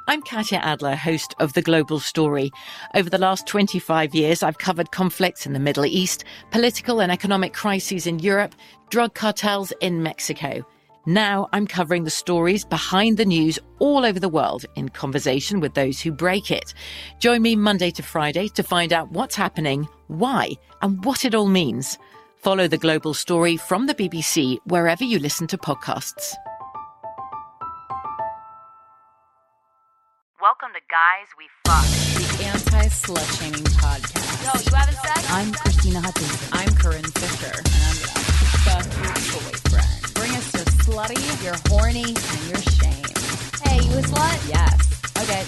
I'm Katya Adler, host of The Global Story. Over the last 25 years, I've covered conflicts in the Middle East, political and economic crises in Europe, drug cartels in Mexico. Now I'm covering the stories behind the news all over the world in conversation with those who break it. Join me Monday to Friday to find out what's happening, why, and what it all means. Follow The Global Story from the BBC wherever you listen to podcasts. Welcome to Guys We Fuck, the anti-slut-shaming podcast. Yo, you having sex? I'm Christina Hutchinson. I'm Corinne Fisher, and I'm gonna fuck your boyfriend. Bring us your slutty, your horny, and your shame. Hey, you a slut? Yes. Okay.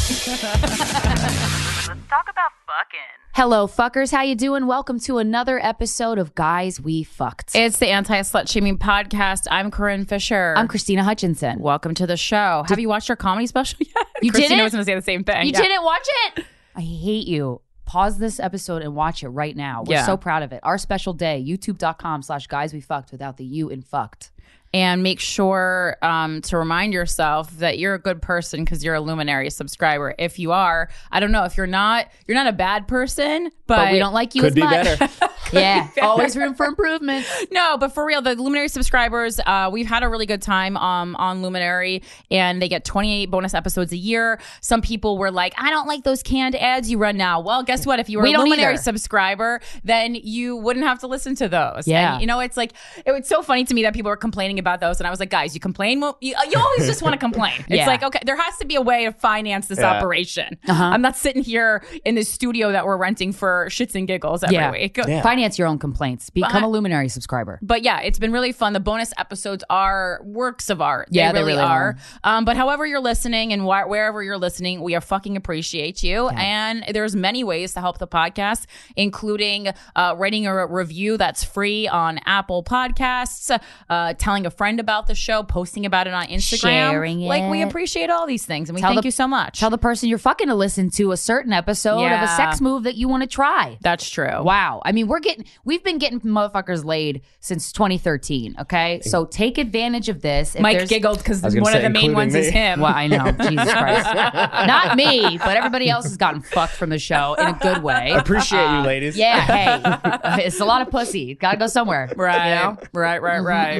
Let's talk about fucking. Hello, fuckers. How you doing? Welcome to another episode of Guys We Fucked. It's the anti-slut-shaming podcast. I'm Corinne Fisher. I'm Christina Hutchinson. Welcome to the show. Have you watched our comedy special yet? You Christina didn't? was going to say the same thing. You didn't watch it? I hate you. Pause this episode and watch it right now. We're so proud of it. Our special day, youtube.com/guyswefucked without the you in fucked. And make sure to remind yourself that you're a good person because you're a Luminary subscriber. If you are, I don't know. If you're not a bad person, but we don't like you Could as be much. better. Yeah, always room for improvement. No, but for real, the Luminary subscribers, we've had a really good time on Luminary, and they get 28 bonus episodes a year. Some people were like, I don't like those canned ads you run now. Well, guess what? If you were We a don't Luminary either. subscriber, then you wouldn't have to listen to those. Yeah. And, you know, it's like, it was so funny to me that people were complaining about those, and I was like, guys, you complain? Well, you always just want to complain. It's Yeah. like, okay, there has to be a way to finance this operation. Uh-huh. I'm not sitting here in this studio that we're renting for shits and giggles every week. Yeah. Finance your own complaints. Become a Luminary subscriber. But yeah, it's been really fun. The bonus episodes are works of art. Yeah, they really are. are. But however you're listening and wherever you're listening, we are fucking appreciate you. Yeah. And there's many ways to help the podcast, including writing a review that's free on Apple Podcasts, telling a friend about the show, posting about it on Instagram. Sharing it. Like, we appreciate all these things, and we Tell thank the- you so much. Tell the person you're fucking to listen to a certain episode of a Yeah. sex move that you want to try. That's true. Wow. I mean, we've been getting motherfuckers laid since 2013, okay? So take advantage of this. If Mike there's- giggled because I was gonna one of say, the main including ones me. is him. Well, I know. Jesus Christ. Not me, but everybody else has gotten fucked from the show in a good way. Appreciate you, ladies. Yeah, hey. It's a lot of pussy. Gotta go somewhere. Right. You know? Right.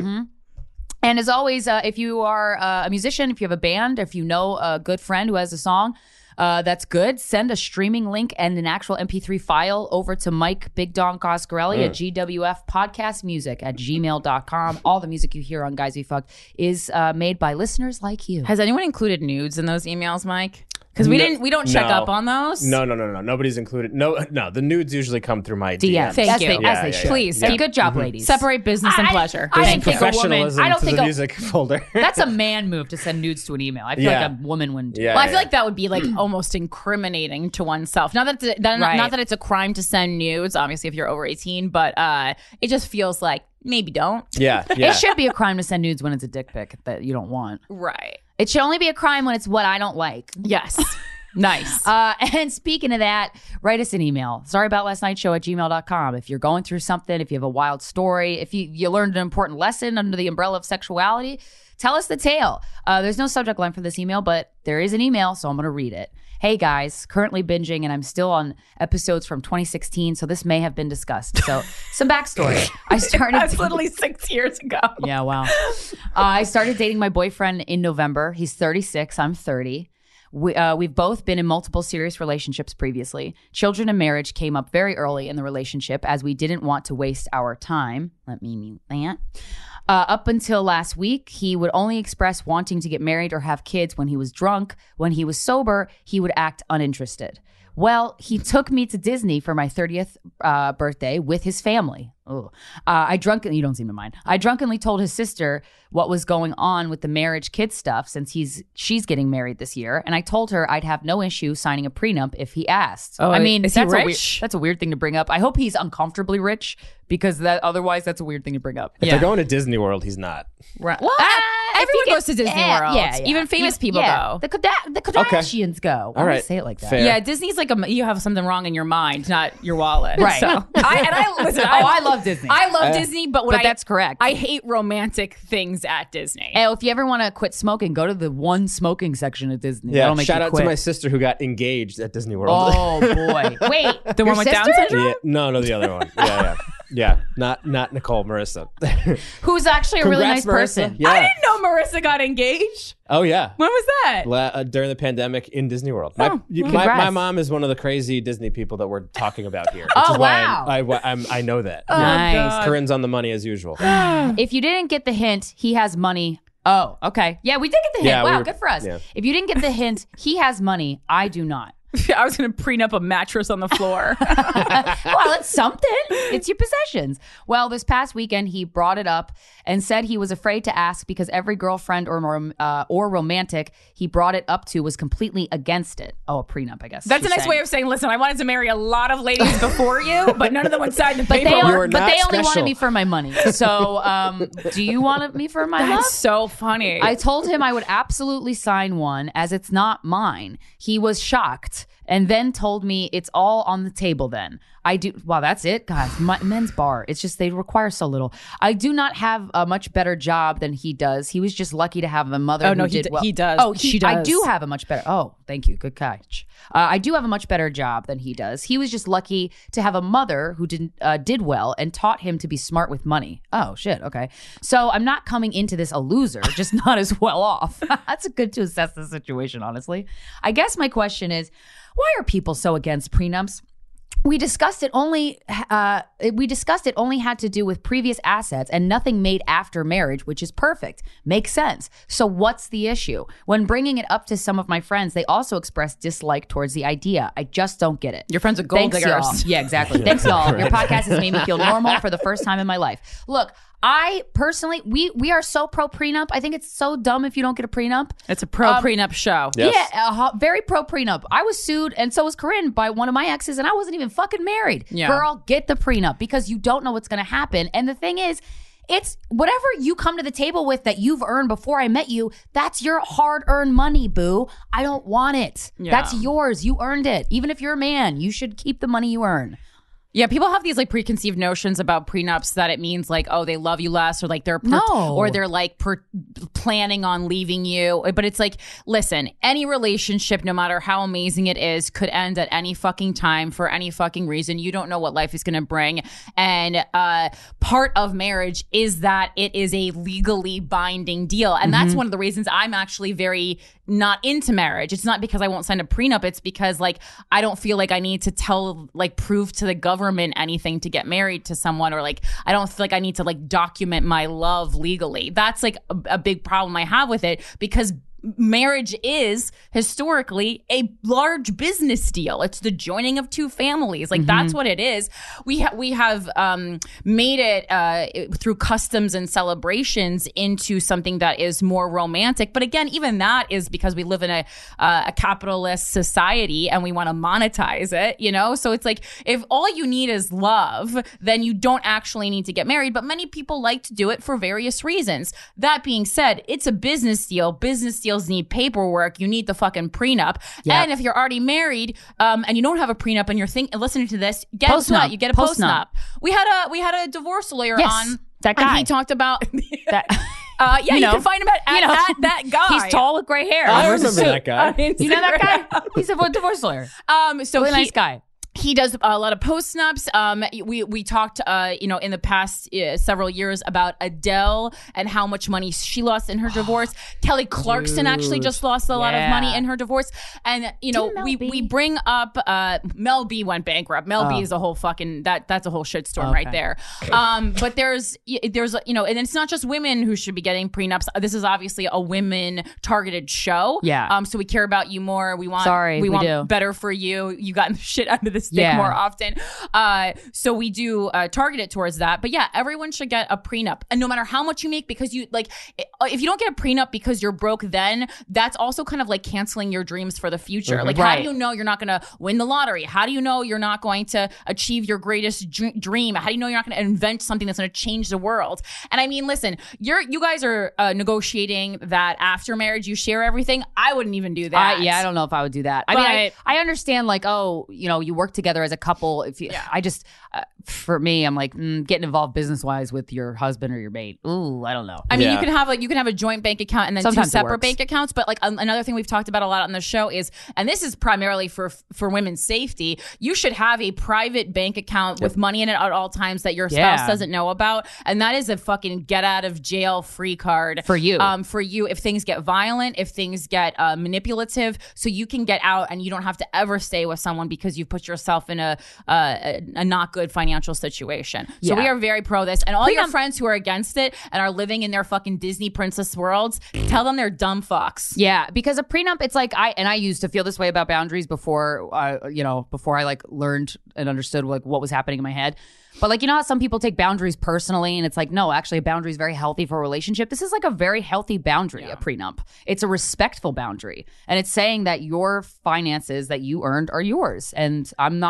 And as always, if you are a musician, if you have a band, if you know a good friend who has a song that's good, send a streaming link and an actual MP3 file over to Mike Big Don Coscarelli at gwfpodcastmusic@gmail.com. All the music you hear on Guys We Fucked is made by listeners like you. Has anyone included nudes in those emails, Mike? Because we don't check up on those. No. Nobody's included. No. The nudes usually come through my DM. DMs. Thank as you. They, as they should. Please, And keep- good job, ladies. Separate business and pleasure. I There's didn't think a woman. professionalism I don't to think the a, music folder. that's a man move to send nudes to an email. I feel Yeah. like a woman wouldn't do Yeah. Well, I feel like that would be like almost incriminating to oneself. Not that it's a crime to send nudes, obviously, if you're over 18, but it just feels like maybe don't. Yeah. It should be a crime to send nudes when it's a dick pic that you don't want. Right. It should only be a crime when it's what I don't like. Yes. Nice. And speaking of that, write us an email. sorryboutlastnightshow@gmail.com. If you're going through something, if you have a wild story, if you learned an important lesson under the umbrella of sexuality, tell us the tale. There's no subject line for this email, but there is an email, so I'm going to read it. Hey guys, currently binging and I'm still on episodes from 2016, so this may have been discussed. So some backstory. I started That's literally 6 years ago. Yeah, wow. I started dating my boyfriend in November. He's 36. I'm 30. We've both been in multiple serious relationships previously. Children and marriage came up very early in the relationship as we didn't want to waste our time. Let me mute that. Up until last week, he would only express wanting to get married or have kids when he was drunk. When he was sober, he would act uninterested. Well, he took me to Disney for my 30th birthday with his family. You don't seem to mind. I drunkenly told his sister what was going on with the marriage kid stuff since she's getting married this year. And I told her I'd have no issue signing a prenup if he asked. Oh, I mean, is he that's rich? that's a weird thing to bring up. I hope he's uncomfortably rich because otherwise that's a weird thing to bring up. If they're going to Disney World, he's not. Right. What? Everyone goes to Disney World. Yeah. Even famous people go. The Kardashians go. All right. Say it like that. Fair. Yeah, Disney's like you have something wrong in your mind, not your wallet. Right. So I love Disney. I love Disney, but that's correct. I hate romantic things at Disney. And if you ever want to quit smoking, go to the one smoking section at Disney. Yeah, That'll make shout you out quit. to my sister who got engaged at Disney World. Oh boy! Wait, The one with Down syndrome? Yeah, no, the other one. Yeah. Not Nicole, Marissa. Who's actually a really nice Congrats, Marissa. person. Yeah. I didn't know Marissa got engaged. Oh yeah. When was that? During the pandemic in Disney World. My congrats. mom is one of the crazy Disney people that we're talking about here. Which Oh, is why wow. I know that. Nice. Corinne's on the money as usual. If you didn't get the hint, he has money. Oh, okay. Yeah, we did get the hint. Yeah, wow, we were- good for us. yeah. If you didn't get the hint, he has money. I do not. I was going to prenup a mattress on the floor. Well, it's something. It's your possessions. Well, this past weekend, he brought it up and said he was afraid to ask because every girlfriend or romantic he brought it up to was completely against it. Oh, a prenup, I guess. That's a she's nice saying. way of saying, listen, I wanted to marry a lot of ladies before you, but none of them would sign the But paper. they, You are not only special. wanted me for my money. So, do you want me for my love? That's so funny. I told him I would absolutely sign one as it's not mine. He was shocked and then told me it's all on the table then. I do. Wow, that's it, guys. Men's bar. It's just they require so little. I do not have a much better job than he does. He was just lucky to have a mother who did well. he does. Oh, She I does. do have a much better. Oh, thank you. Good catch. I do have a much better job than he does. He was just lucky to have a mother who did well and taught him to be smart with money. Oh shit. Okay. So I'm not coming into this a loser, just not as well off. That's good to assess the situation, honestly. I guess my question is, why are people so against prenups? We discussed it only had to do with previous assets and nothing made after marriage, which is perfect. Makes sense. So what's the issue? When bringing it up to some of my friends, they also expressed dislike towards the idea. I just don't get it. Your friends are gold Thanks, diggers. y'all. Yeah, exactly. Thanks, y'all. Your podcast has made me feel normal for the first time in my life. Look, I personally, we are so pro prenup. I think it's so dumb if you don't get a prenup. It's a pro prenup show. Yes. Yeah, very pro prenup. I was sued, and so was Corinne, by one of my exes, and I wasn't even fucking married. Yeah. Girl, get the prenup because you don't know what's going to happen. And the thing is, it's whatever you come to the table with that you've earned before I met you, that's your hard-earned money, boo. I don't want it. Yeah. That's yours. You earned it. Even if you're a man, you should keep the money you earn. Yeah, people have these like preconceived notions about prenups that it means like, oh, they love you less, or like they're or they're like planning on leaving you. But it's like, listen, any relationship, no matter how amazing it is, could end at any fucking time for any fucking reason. You don't know what life is going to bring. And part of marriage is that it is a legally binding deal. And that's one of the reasons I'm actually very not into marriage. It's not because I won't sign a prenup. It's because like I don't feel like I need to prove to the government anything to get married to someone, or like I don't feel like I need to like document my love legally. That's like a big problem I have with it, because marriage is historically a large business deal. It's the joining of two families. Like that's what it is. We have made it through customs and celebrations into something that is more romantic. But again, even that is because we live in a capitalist society and we want to monetize it, you know? So it's like, if all you need is love, then you don't actually need to get married. But many people like to do it for various reasons. That being said, it's a business deal. Business deals need paperwork. You need the fucking prenup. Yeah. And if you're already married and you don't have a prenup and you're listening to this, guess Post-nup. what? You get a Post-nup. post-nup. We had a divorce lawyer Yes, on. that And guy. he talked about That, yeah, you know, can find him at that guy. He's tall with gray hair. I Wears a remember suit. that guy. You know that guy? He's a divorce lawyer. So Really nice guy. He does a lot of post-nups. We talked, in the past several years about Adele and how much money she lost in her divorce. Kelly Clarkson actually just lost a lot of money in her divorce. And, we bring up Mel B went bankrupt. Mel B is a whole fucking, that's a whole shitstorm right there. But there's, and it's not just women who should be getting prenups. This is obviously a women-targeted show. Yeah. So we care about you more. We want, Sorry, we want do. better for you. You got shit under this more often. So we do target it towards that. But yeah, everyone should get a prenup. And no matter how much you make, because you like, if you don't get a prenup because you're broke, then that's also kind of like canceling your dreams for the future. Like, how do you know you're not going to win the lottery? How do you know you're not going to achieve your greatest dream? How do you know you're not going to invent something that's going to change the world? And I mean, listen, you guys are negotiating that after marriage you share everything. I wouldn't even do that. I don't know if I would do that. I mean, I understand, like, oh, you know, you work together as a couple. If you, I just, for me, I'm like, getting involved business wise with your husband or your mate. Ooh, I don't know. I mean, you can have a joint bank account and then sometimes 2 separate bank accounts. But like another thing we've talked about a lot on the show is, and this is primarily for women's safety, you should have a private bank account with money in it at all times that your spouse doesn't know about, and that is a fucking get out of jail free card for you. For you, if things get violent, if things get manipulative, so you can get out and you don't have to ever stay with someone because you've put yourself in a not good financial situation. So we are very pro this, and all your friends who are against it and are living in their fucking Disney princess worlds, tell them they're dumb fucks. Yeah, because a prenup, it's like I used to feel this way about boundaries before I like learned and understood like what was happening in my head. But like, you know how some people take boundaries personally, and it's like, no, actually a boundary is very healthy for a relationship. This is like a very healthy boundary, a prenup. It's a respectful boundary. And it's saying that your finances that you earned are yours. And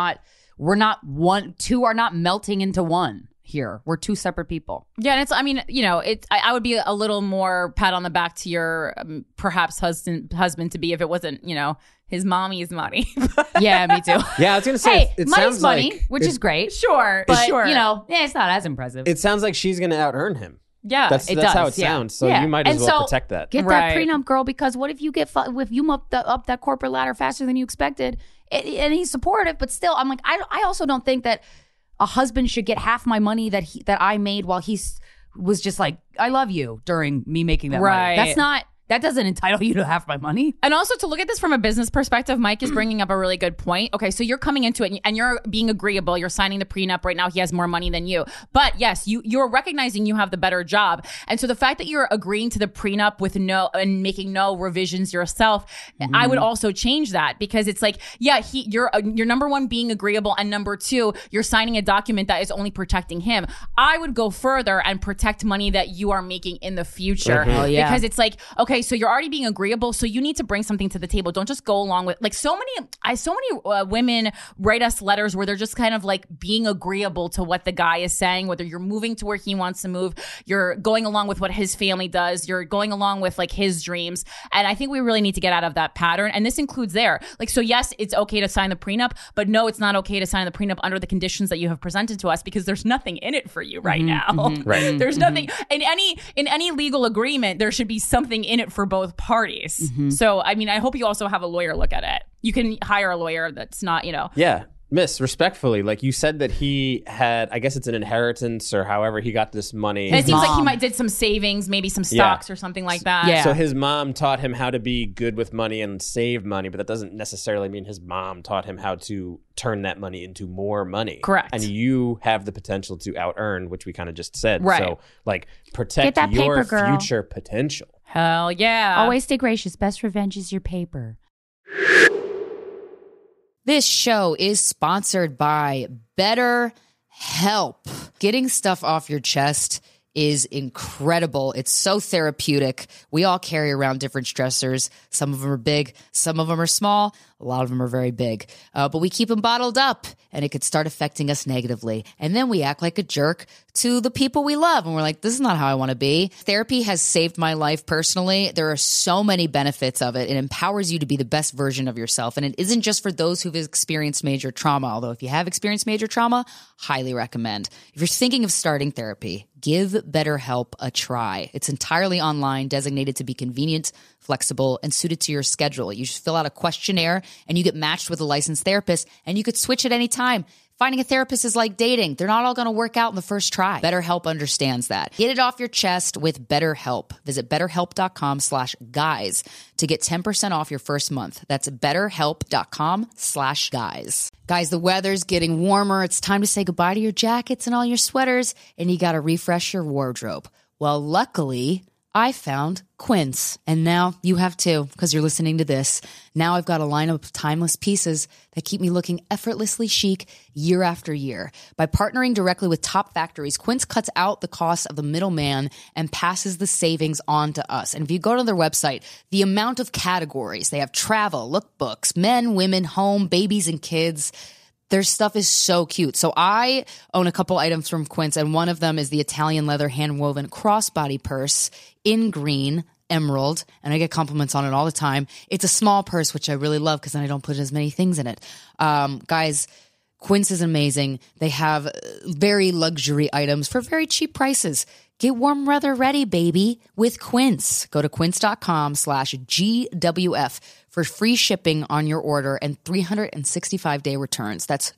two are not melting into one here. We're 2 separate people. Yeah, and it's, I mean, you know, I would be a little more pat on the back to your perhaps husband to be if it wasn't, you know, his mommy's money. Yeah, me too. Yeah, I was going to say, it money's sounds money, like, which is great. Sure. But, you know, it's not as impressive. it sounds like she's going to out-earn him. Yeah, That's how it sounds. So you might as well protect that. Get that prenup, girl, because what if you if you up that corporate ladder faster than you expected, and he's supportive, but still, I'm like, I also don't think that a husband should get half my money that I made while he was just like, I love you during me making that money. That doesn't entitle you to half my money. And also to look at this from a business perspective, Mike is bringing up a really good point. Okay, so you're coming into it and you're being agreeable. You're signing the prenup right now. He has more money than you. But yes, you're recognizing you have the better job. And so the fact that you're agreeing to the prenup with and making no revisions yourself, I would also change that, because it's like, yeah, you're number one, being agreeable, and number 2, you're signing a document that is only protecting him. I would go further and protect money that you are making in the future. Because it's like, okay, so you're already being agreeable, so you need to bring something to the table. Don't just go along with, like, so many women write us letters where they're just kind of like being agreeable to what the guy is saying, whether you're moving to where he wants to move, you're going along with what his family does, you're going along with like his dreams. And I think we really need to get out of that pattern. And this includes like, so yes, it's okay to sign the prenup, but no, it's not okay to sign the prenup under the conditions that you have presented to us, because there's nothing in it for you right now. Right. There's nothing in any legal agreement. There should be something in it for both parties. So, I mean, I hope you also have a lawyer look at it. You can hire a lawyer that's not, you know. Yeah. Miss, respectfully, like you said that he had, I guess it's an inheritance or however he got this money. And it seems like he might did some savings, maybe some stocks or something like that. Yeah. So his mom taught him how to be good with money and save money, but that doesn't necessarily mean his mom taught him how to turn that money into more money. Correct. And you have the potential to out-earn, which we kind of just said. Right. So, like, protect that your paper, girl. future potential. Hell yeah. Always stay gracious. Best revenge is your paper. This show is sponsored by BetterHelp. Getting stuff off your chest is incredible. It's so therapeutic. We all carry around different stressors. Some of them are big, some of them are small, a lot of them are very big. But we keep them bottled up, and it could start affecting us negatively. And then we act like a jerk to the people we love, and we're like, this is not how I want to be. Therapy has saved my life personally. There are so many benefits of it. It empowers you to be the best version of yourself. And it isn't just for those who've experienced major trauma, although if you have experienced major trauma, highly recommend. If you're thinking of starting therapy, give BetterHelp a try. It's entirely online, designated to be convenient, flexible, and suited to your schedule. You just fill out a questionnaire and you get matched with a licensed therapist, and you could switch at any time. Finding a therapist is like dating. They're not all going to work out in the first try. BetterHelp understands that. Get it off your chest with BetterHelp. Visit BetterHelp.com/guys to get 10% off your first month. That's BetterHelp.com/guys. Guys, the weather's getting warmer. It's time to say goodbye to your jackets and all your sweaters, and you got to refresh your wardrobe. Well, luckily, I found Quince, and now you have too, because you're listening to this. Now I've got a lineup of timeless pieces that keep me looking effortlessly chic year after year. By partnering directly with top factories, Quince cuts out the cost of the middleman and passes the savings on to us. And if you go to their website, the amount of categories, they have travel, lookbooks, men, women, home, babies, and kids. Their stuff is so cute. So I own a couple items from Quince, and one of them is the Italian leather hand-woven crossbody purse in green, emerald, and I get compliments on it all the time. It's a small purse, which I really love because then I don't put as many things in it. Guys, Quince is amazing. They have very luxury items for very cheap prices. Get warm weather ready, baby, with Quince. Go to quince.com/GWF for free shipping on your order and 365-day returns. That's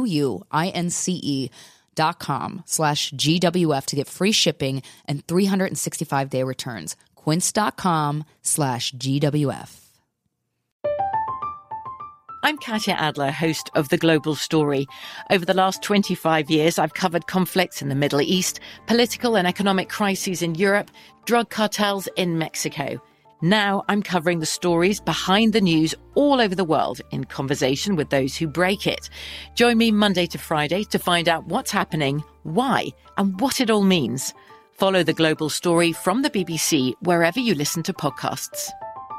QUINCE.com/GWF to get free shipping and 365-day returns. Quince.com/GWF. I'm Katya Adler, host of The Global Story. Over the last 25 years, I've covered conflicts in the Middle East, political and economic crises in Europe, drug cartels in Mexico. Now I'm covering the stories behind the news all over the world in conversation with those who break it. Join me Monday to Friday to find out what's happening, why, and what it all means. Follow The Global Story from the BBC wherever you listen to podcasts.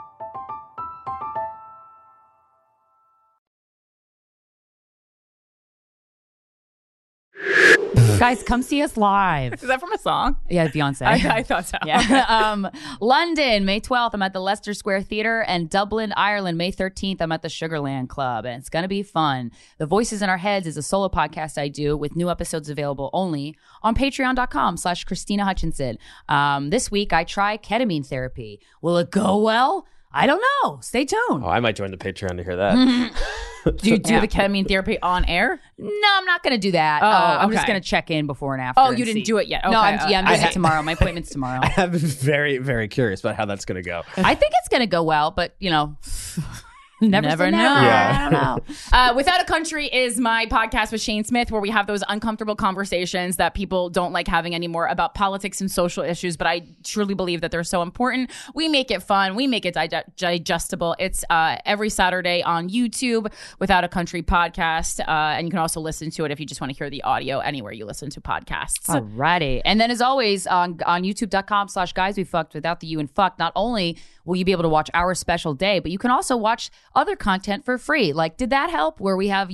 Guys, come see us live. Is that from a song? Yeah, Beyonce. I thought so. Yeah. London, May 12th, I'm at the Leicester Square Theatre, and Dublin, Ireland, May 13th, I'm at the Sugarland Club, and it's going to be fun. The Voices in Our Heads is a solo podcast I do with new episodes available only on patreon.com/Christina Hutchinson. This week, I try ketamine therapy. Will it go well? I don't know. Stay tuned. Oh, I might join the Patreon to hear that. Do you do the ketamine therapy on air? No, I'm not going to do that. Oh, I'm just okay. going to check in before and after. Oh, and you didn't see. do it yet. Okay. No, I'm doing it tomorrow. My appointment's tomorrow. I have been very, very curious about how that's going to go. I think it's going to go well, but, never say know. never. Yeah. I don't know. Without a Country is my podcast with Shane Smith, where we have those uncomfortable conversations that people don't like having anymore about politics and social issues, but I truly believe that they're so important. We make it fun. We make it digestible. It's every Saturday on YouTube, Without a Country podcast, and you can also listen to it if you just want to hear the audio anywhere you listen to podcasts. Alrighty. And then as always, on youtube.com/guys we fucked without the you and fuck, not only will you be able to watch our special day, but you can also watch other content for free. Like, did that help? Where we have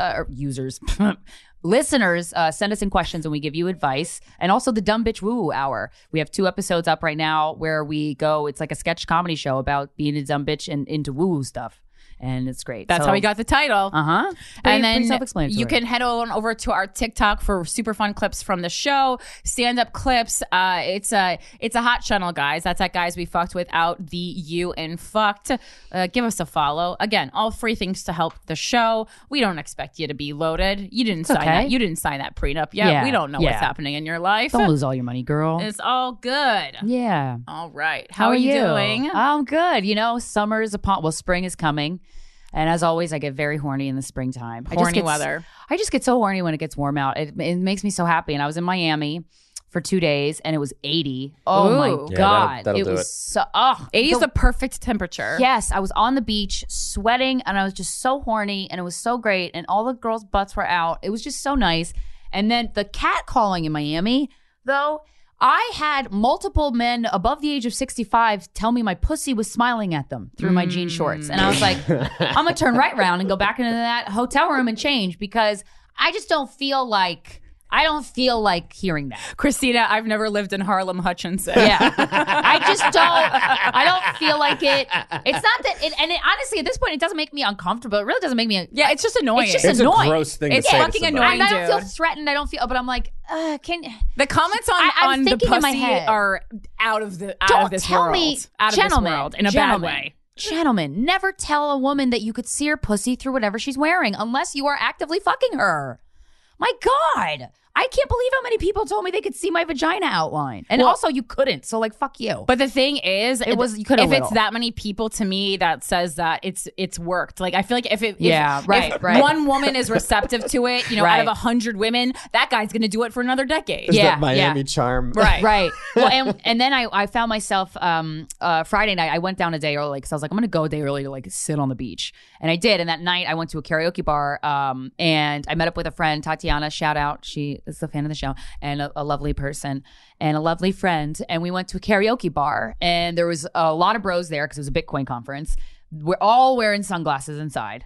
listeners send us in questions and we give you advice. And also the Dumb Bitch Woo Hour. We have 2 episodes up right now where we go, it's like a sketch comedy show about being a dumb bitch and into woo stuff. And it's great. That's how we got the title. Uh-huh. And then self-explanatory. you can head on over to our TikTok for super fun clips from the show, stand-up clips. It's a hot channel, guys. That's at Guys We Fucked Without the You and Fucked. Give us a follow. Again, all free things to help the show. We don't expect you to be loaded. You didn't sign that. You didn't sign that prenup yet. Yeah. We don't know what's happening in your life. Don't lose all your money, girl. It's all good. Yeah. All right. How are you doing? I'm good. Summer is spring is coming. And as always, I get very horny in the springtime. Horny weather. I just get so horny when it gets warm out. It makes me so happy. And I was in Miami for 2 days and it was 80. Oh Ooh. my Yeah, God. that'll it do was it. so 80 is the perfect temperature. Yes, I was on the beach sweating and I was just so horny and it was so great and all the girls' butts were out. It was just so nice. And then the catcalling in Miami, though, I had multiple men above the age of 65 tell me my pussy was smiling at them through my jean shorts. And I was like, I'm going to turn right around and go back into that hotel room and change because I just don't feel like hearing that. Christina, I've never lived in Harlem Hutchinson. Yeah. I don't feel like it. It's not that, honestly, at this point, it doesn't make me uncomfortable. It really doesn't make me. Yeah, it's just annoying. It's just It's annoying. a gross thing It's to say to fucking somebody. annoying. I don't feel dude. threatened. I don't feel, but I'm like, The comments I'm on the thinking in my pussy head. are out of this tell world. me, Out of gentlemen, this world in a bad way. Gentlemen, never tell a woman that you could see her pussy through whatever she's wearing unless you are actively fucking her. My God. I can't believe how many people told me they could see my vagina outline. And also you couldn't. So like, fuck you. But the thing is, you could if it's that many people to me that says that it's worked. Like I feel like if one woman is receptive to it, you know, out of 100 women, that guy's going to do it for another decade. There's that Miami charm. Right. Well, and then I found myself Friday night, I went down a day early because I was like, I'm going to go a day early to like sit on the beach. And I did. And that night I went to a karaoke bar and I met up with a friend, Tatiana, shout out. She is a fan of the show and a lovely person and a lovely friend. And we went to a karaoke bar and there was a lot of bros there because it was a Bitcoin conference. We're all wearing sunglasses inside.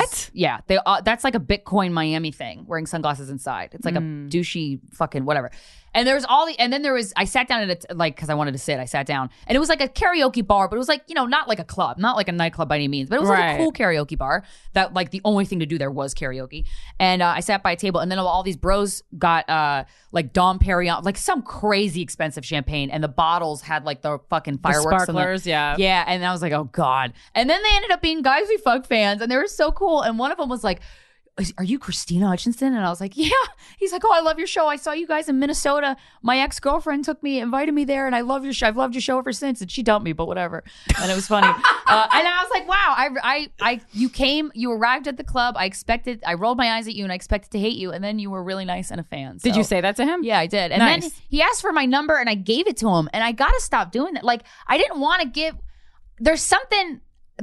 That's like a Bitcoin Miami thing, wearing sunglasses inside. It's like a douchey fucking whatever. And there was I sat down at because I wanted to sit. I sat down and it was like a karaoke bar, but it was like, you know, not like a club, not like a nightclub by any means, but it was like a cool karaoke bar that like the only thing to do there was karaoke. And I sat by a table and then all these bros got like Dom Perignon, like some crazy expensive champagne, and the bottles had like the fucking fireworks. The sparklers, yeah. Yeah. And I was like, oh God. And then they ended up being Guys We Fuck fans and they were so cool. And one of them was like, are you Christina Hutchinson? And I was like, yeah. He's like, oh, I love your show. I saw you guys in Minnesota. My ex-girlfriend invited me there, and I love your show. I've loved your show ever since. And she dumped me, but whatever. And it was funny. And I was like, wow, you came, you arrived at the club. I rolled my eyes at you, and I expected to hate you, and then you were really nice and a fan. So. Did you say that to him? Yeah, I did. And then he asked for my number, and I gave it to him. And I got to stop doing that. Like, I didn't want to give. There's something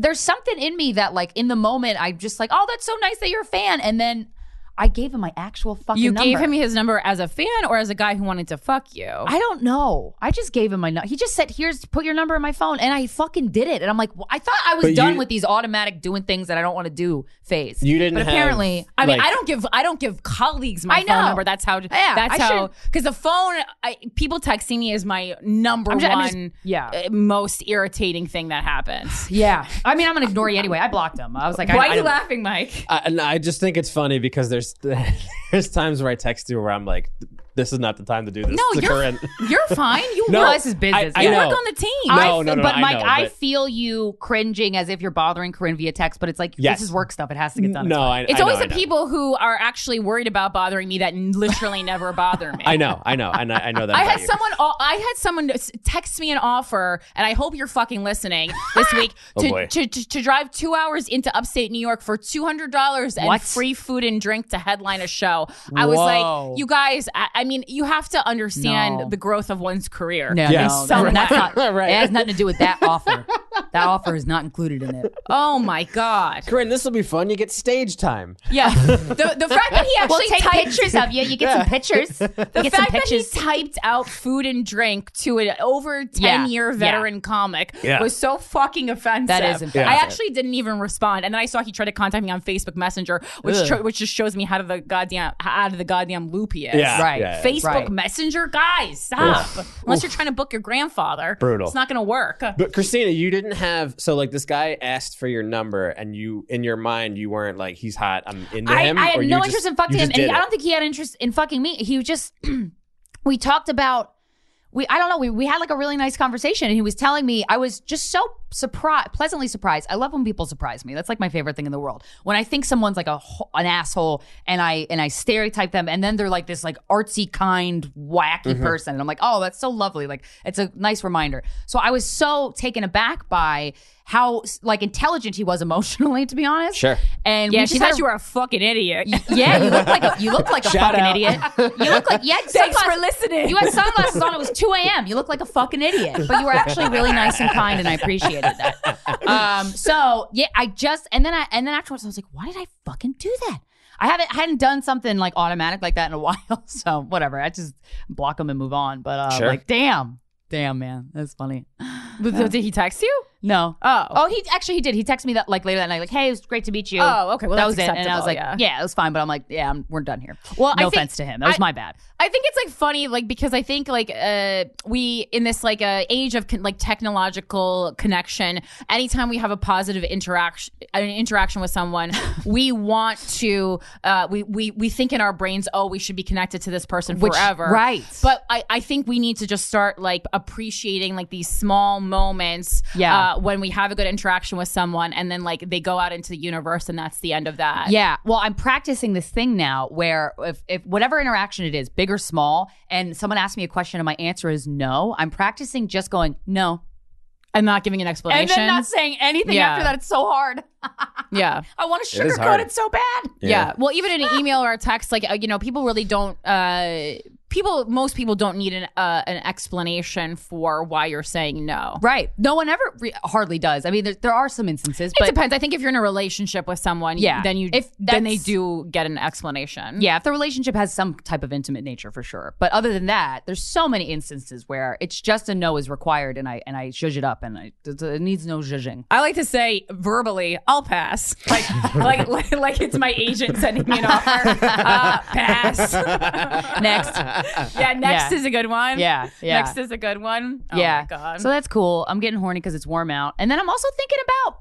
in me that like in the moment I'm just like, oh, that's so nice that you're a fan. And then I gave him my actual fucking number. You gave him his number as a fan or as a guy who wanted to fuck you? I don't know. I just gave him my number. He just said, put your number in my phone. And I fucking did it. And I'm like, well, I thought I was done with these automatic doing things that I don't want to do phase. You didn't. But apparently, I mean, I don't give colleagues my phone number. That's how. Because the phone, people texting me is my number one most irritating thing that happens. Yeah. I mean, I'm gonna ignore you anyway. I blocked him. I was like, why are you laughing, Mike? I just think it's funny because there's times where I text you where I'm like, this is not the time to do this. No, you're fine. You this is business. You work on the team. No, but Mike, I feel you cringing as if you're bothering Corinne via text, but it's like, this is work stuff. It has to get done. No, it's always the people who are actually worried about bothering me that literally never bother me. I know that. I had someone text me an offer, and I hope you're fucking listening this week to drive 2 hours into upstate New York for $200 and free food and drink to headline a show. I was like, you guys, I mean, you have to understand the growth of one's career. That's not right. It has nothing to do with that offer. That offer is not included in it. Oh my God, Corinne, this will be fun. You get stage time. Yeah, the fact that he actually take pictures of you. You get some pictures. The fact that he typed out food and drink to an over 10-year veteran comic was so fucking offensive. That is offensive. I actually didn't even respond, and then I saw he tried to contact me on Facebook Messenger, which just shows me out of the goddamn loop he is. Yeah, right. Facebook Messenger, guys, stop. Unless you're trying to book your grandfather, brutal. It's not going to work. But Christina, you didn't have this guy asked for your number, and you in your mind you weren't like, he's hot, I'm into him. I had no interest in fucking him, and I don't think he had interest in fucking me. He was just we talked about. I don't know. We had like a really nice conversation, and he was telling me, I was just so pleasantly surprised. I love when people surprise me. That's like my favorite thing in the world. When I think someone's like an asshole, and I stereotype them, and then they're like this like artsy, kind, wacky person, and I'm like, oh, that's so lovely. Like, it's a nice reminder. So I was so taken aback by how like intelligent he was emotionally, to be honest. Sure. And she thought you were a fucking idiot. Yeah, you look like a fucking idiot. You look like thanks for listening. You had sunglasses on. It was 2 a.m. You look like a fucking idiot, but you were actually really nice and kind, and I appreciated that. So yeah, and then afterwards I was like, why did I fucking do that? I hadn't done something like automatic like that in a while. So whatever, I just block them and move on. But like, damn, man, that's funny. Did he text you? No. Oh, he did. He texted me that like later that night, like, "Hey, it was great to meet you." Oh, okay. Well, that was it. And I was like, "Yeah, it was fine." But I'm like, "Yeah, we're done here." Well, no offense to him. That was my bad. I think it's like funny, like, because I think like we in this like age of like technological connection, anytime we have a positive interaction with someone, we want to we think in our brains, oh, we should be connected to this person forever, right? But I think we need to just start like appreciating like these small moments, when we have a good interaction with someone and then like they go out into the universe and that's the end of that. Yeah. Well, I'm practicing this thing now where if whatever interaction it is, big or small, and someone asks me a question and my answer is no, I'm practicing just going, no. And not giving an explanation. And then not saying anything after that. It's so hard. Yeah. I want to sugarcoat it so bad. Yeah. Well, even in an email or a text, like, people really don't, most people don't need an explanation for why you're saying no. Right. No one ever hardly does. I mean, there are some instances, but it depends. I think if you're in a relationship with someone, then they do get an explanation. Yeah. If the relationship has some type of intimate nature, for sure. But other than that, there's so many instances where it's just a no is required, and I zhuzh it up, and it needs no zhuzhing. I like to say verbally, I'll pass. Like it's my agent sending me an offer. Pass. Next. Yeah, next is a good one. Yeah. Next is a good one. Oh my God. So that's cool. I'm getting horny because it's warm out. And then I'm also thinking about,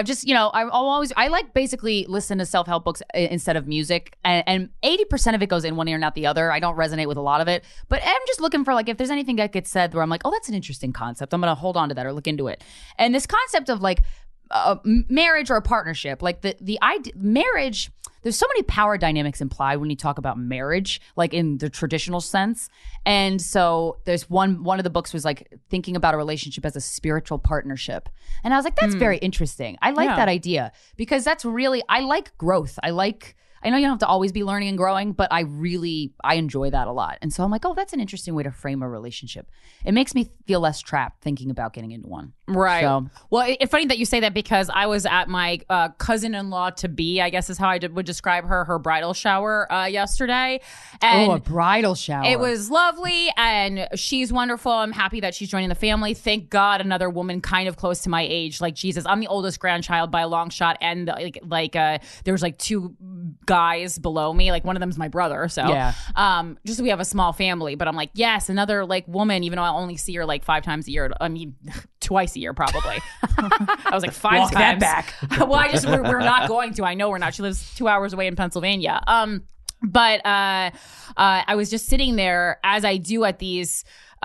I like basically listen to self-help books instead of music. And 80% of it goes in one ear and out the other. I don't resonate with a lot of it. But I'm just looking for like, if there's anything that gets said where I'm like, oh, that's an interesting concept. I'm going to hold on to that or look into it. And this concept of like, marriage or a partnership, like the idea, marriage, there's so many power dynamics implied when you talk about marriage, like in the traditional sense. And so there's one of the books was like thinking about a relationship as a spiritual partnership. And I was like, that's very interesting. I like that idea because that's really, I like growth. I know you don't have to always be learning and growing, but I enjoy that a lot. And so I'm like, oh, that's an interesting way to frame a relationship. It makes me feel less trapped thinking about getting into one. Right. So, well, it's funny that you say that because I was at my cousin-in-law to be, I guess is how I would describe her bridal shower yesterday. And a bridal shower. It was lovely and she's wonderful. I'm happy that she's joining the family. Thank God another woman kind of close to my age. Like, Jesus, I'm the oldest grandchild by a long shot. And there's like two guys below me. Like one of them's my brother. So just so we have a small family. But I'm like, yes, another like woman, even though I only see her like 5 times a year. I mean, twice a year probably. I was like 5 Walk times. that back. Well, we're not going to. I know we're not. She lives 2 hours away in Pennsylvania. But I was just sitting there as I do at these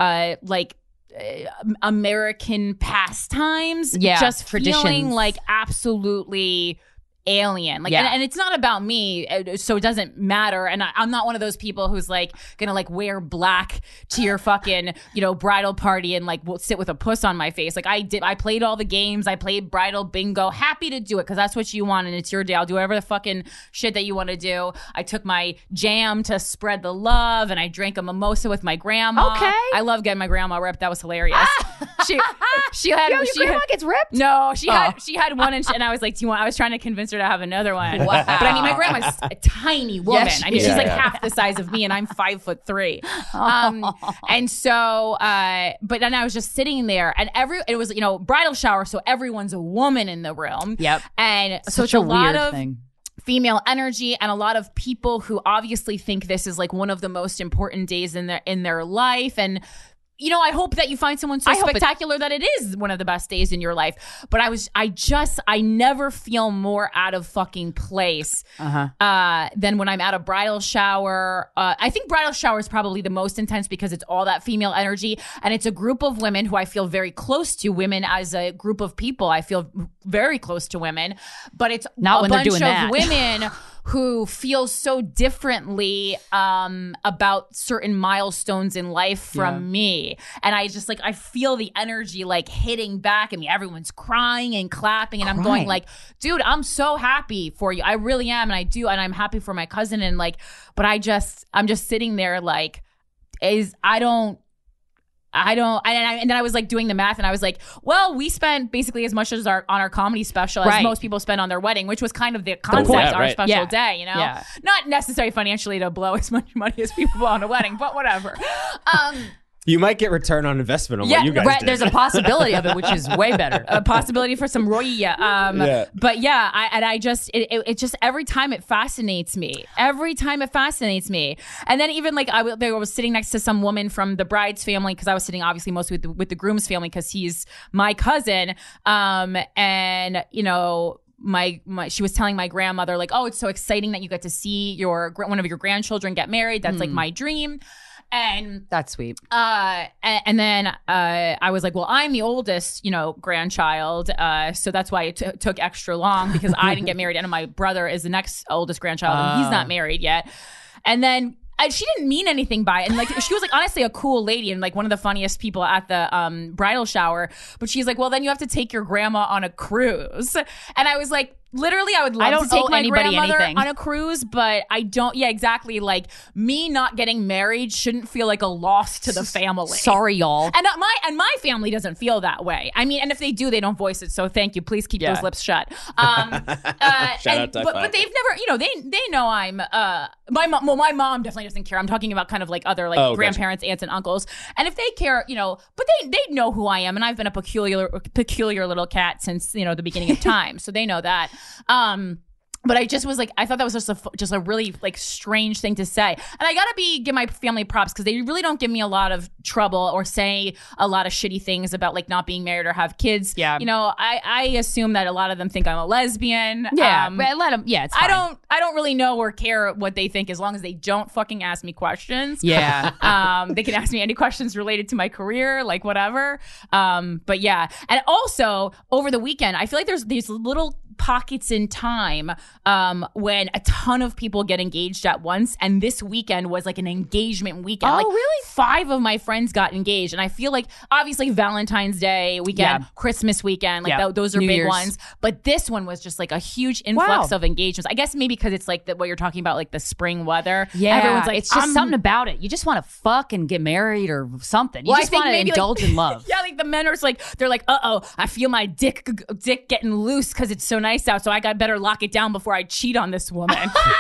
American pastimes. Yeah, just traditions. Feeling like absolutely alien, like, and it's not about me, so it doesn't matter. And I'm not one of those people who's like gonna like wear black to your fucking bridal party and like sit with a puss on my face. Like I played all the games, I played bridal bingo, happy to do it because that's what you want and it's your day. I'll do whatever the fucking shit that you want to do. I took my jam to spread the love and I drank a mimosa with my grandma. Okay, I love getting my grandma ripped. That was hilarious. She had your grandma gets ripped. No, she had one and I was like, I was trying to convince her to have another one. Wow. But I mean, my grandma's a tiny woman. Yes, I mean, she's like half the size of me and I'm 5'3". And so, but then I was just sitting there and it was, bridal shower. So everyone's a woman in the room. Yep. And so it's a lot of female energy and a lot of people who obviously think this is like one of the most important days in their life. And I hope that you find someone so spectacular that it is one of the best days in your life. But I never feel more out of fucking place than when I'm at a bridal shower. I think bridal shower is probably the most intense because it's all that female energy. And it's a group of women who I feel very close to. Women as a group of people, I feel very close to women. But it's not a when bunch they're doing of that. women who feel so differently about certain milestones in life from me. And I just I feel the energy like hitting back at me. Everyone's crying and clapping and I'm going like, dude, I'm so happy for you. I really am. And I do. And I'm happy for my cousin. And but I'm just sitting there like, and then I was like doing the math and I was like, well, we spent basically as much as on our comedy special as most people spend on their wedding, which was kind of the concept, our special day, not necessarily financially to blow as much money as people blow on a wedding, but whatever. You might get return on investment on what you guys did. There's a possibility of it, which is way better. A possibility for some royalty. But I just, it just, every time it fascinates me. Every time it fascinates me. And then even I was sitting next to some woman from the bride's family, because I was sitting obviously mostly with the groom's family, because he's my cousin. And, she was telling my grandmother, oh, it's so exciting that you get to see one of your grandchildren get married. That's my dream. And that's sweet. And then I was like, well, I'm the oldest, grandchild. So that's why it took extra long because I didn't get married. And my brother is the next oldest grandchild and he's not married yet. And then she didn't mean anything by it. And like, she was like, honestly, a cool lady and like one of the funniest people at the bridal shower. But she's like, well, then you have to take your grandma on a cruise. And I was like, literally, I would love to take my grandmother on a cruise, but I don't. Yeah, exactly. Like me not getting married shouldn't feel like a loss to the family. Sorry, y'all. And my family doesn't feel that way. I mean, and if they do, they don't voice it. So thank you. Please keep those lips shut. Shout out to but they've never, they know I'm my mom. Well, my mom definitely doesn't care. I'm talking about kind of like other like grandparents, aunts, and uncles. And if they care, but they know who I am, and I've been a peculiar little cat since the beginning of time. So they know that. But I just was like, I thought that was just a really like strange thing to say. And I gotta give my family props because they really don't give me a lot of trouble or say a lot of shitty things about like not being married or have kids. Yeah. I assume that a lot of them think I'm a lesbian. Yeah. But let them. Yeah. It's fine. I don't really know or care what they think as long as they don't fucking ask me questions. Yeah. They can ask me any questions related to my career, like whatever. But yeah. And also over the weekend, I feel like there's these little pockets in time when a ton of people get engaged at once, and this weekend was like an engagement weekend. Oh, like, really? 5 of my friends got engaged, and I feel like obviously Valentine's Day weekend, Christmas weekend, like those are New big Year's. ones. But this one was just like a huge influx of engagements. I guess maybe because it's like what you're talking about, like the spring weather. Yeah, everyone's like, it's just something about it. You just want to fuck and get married or something. You just want to indulge in love. Yeah, like the men are like, they're like, I feel my dick getting loose because it's so nice out, so I better lock it down before I cheat on this woman.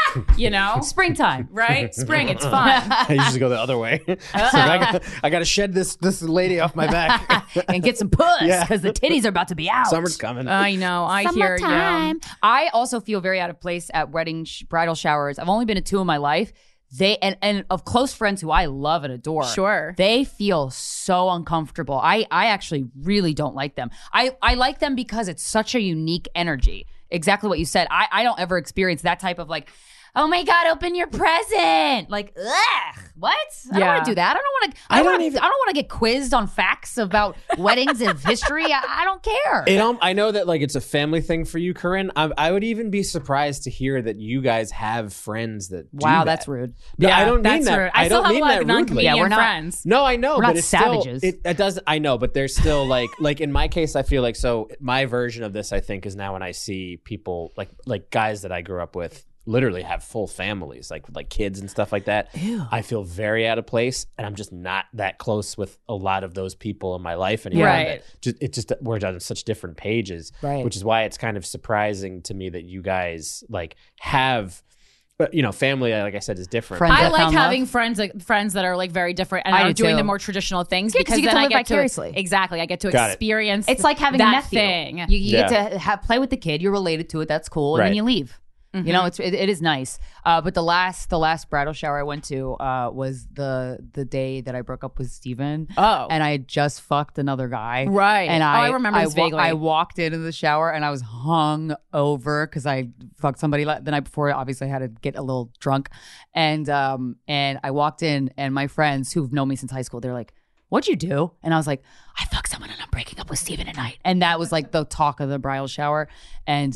Springtime, right? Spring, it's fun. I usually go the other way. I got to shed this lady off my back and get some puss because the titties are about to be out. Summer's coming. I know. I hear you. I also feel very out of place at wedding bridal showers. I've only been to 2 in my life. They and of close friends who I love and adore. Sure. They feel so uncomfortable. I actually really don't like them. I like them because it's such a unique energy. Exactly what you said. I don't ever experience that type of like, oh my God, open your present. Like, ugh, what? I don't want to do that. I don't want to get quizzed on facts about weddings and history. I don't care. I know that like it's a family thing for you, Corinne. I would even be surprised to hear that you guys have friends that do that. That's rude. Yeah, I don't mean that. Rude. I still don't have mean a lot that of rudely. non-comedian we're not friends. No, I know, we're but not it's savages. Still, it does. I know, but there's still like in my case, I feel like so. My version of this, I think, is now when I see people like guys that I grew up with literally have full families, like kids and stuff like that. Ew. I feel very out of place, and I'm just not that close with a lot of those people in my life anymore. Right. It's just we're on such different pages, right? Which is why it's kind of surprising to me that you guys like have. But family, like I said, is different. Friends I that like found having love. friends that are like very different and I are do doing too. the more traditional things Yeah, 'cause you get then to I live get vicariously. Exactly, I get to Got it. experience. It's like having that a nephew. thing. You get to play with the kid. You're related to it. That's cool. And then Right. you leave. It is nice. But the last bridal shower I went to was the day that I broke up with Steven. Oh. And I had just fucked another guy. Right. And I remember this vaguely. I walked into the shower and I was hung over because I fucked somebody the night before. Obviously, I had to get a little drunk. And I walked in and my friends who've known me since high school, they're like, what'd you do? And I was like, I fucked someone and I'm breaking up with Steven tonight. And that was like the talk of the bridal shower. And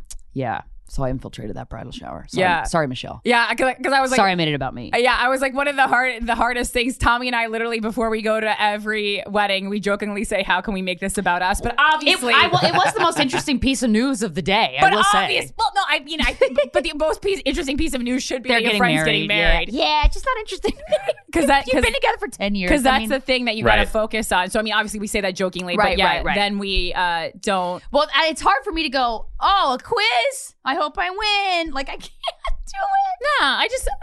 so I infiltrated that bridal shower. Sorry, Michelle. Yeah, because I was like, sorry, I made it about me. Yeah, I was like, one of the hardest things. Tommy and I literally, before we go to every wedding, we jokingly say, "How can we make this about us?" But obviously, it was the most interesting piece of news of the day. I will say. Well, no, I mean, but the most interesting piece of news should be They're that your getting friends married. getting married. Yeah, it's just not interesting because you've been together for 10 years. Because that's the thing that you got to Right. focus on. So I mean, obviously, we say that jokingly, Right, but yeah, right. then we don't. Well, it's hard for me to go, oh, a quiz. I hope I win. Like I can't do it. Nah, I just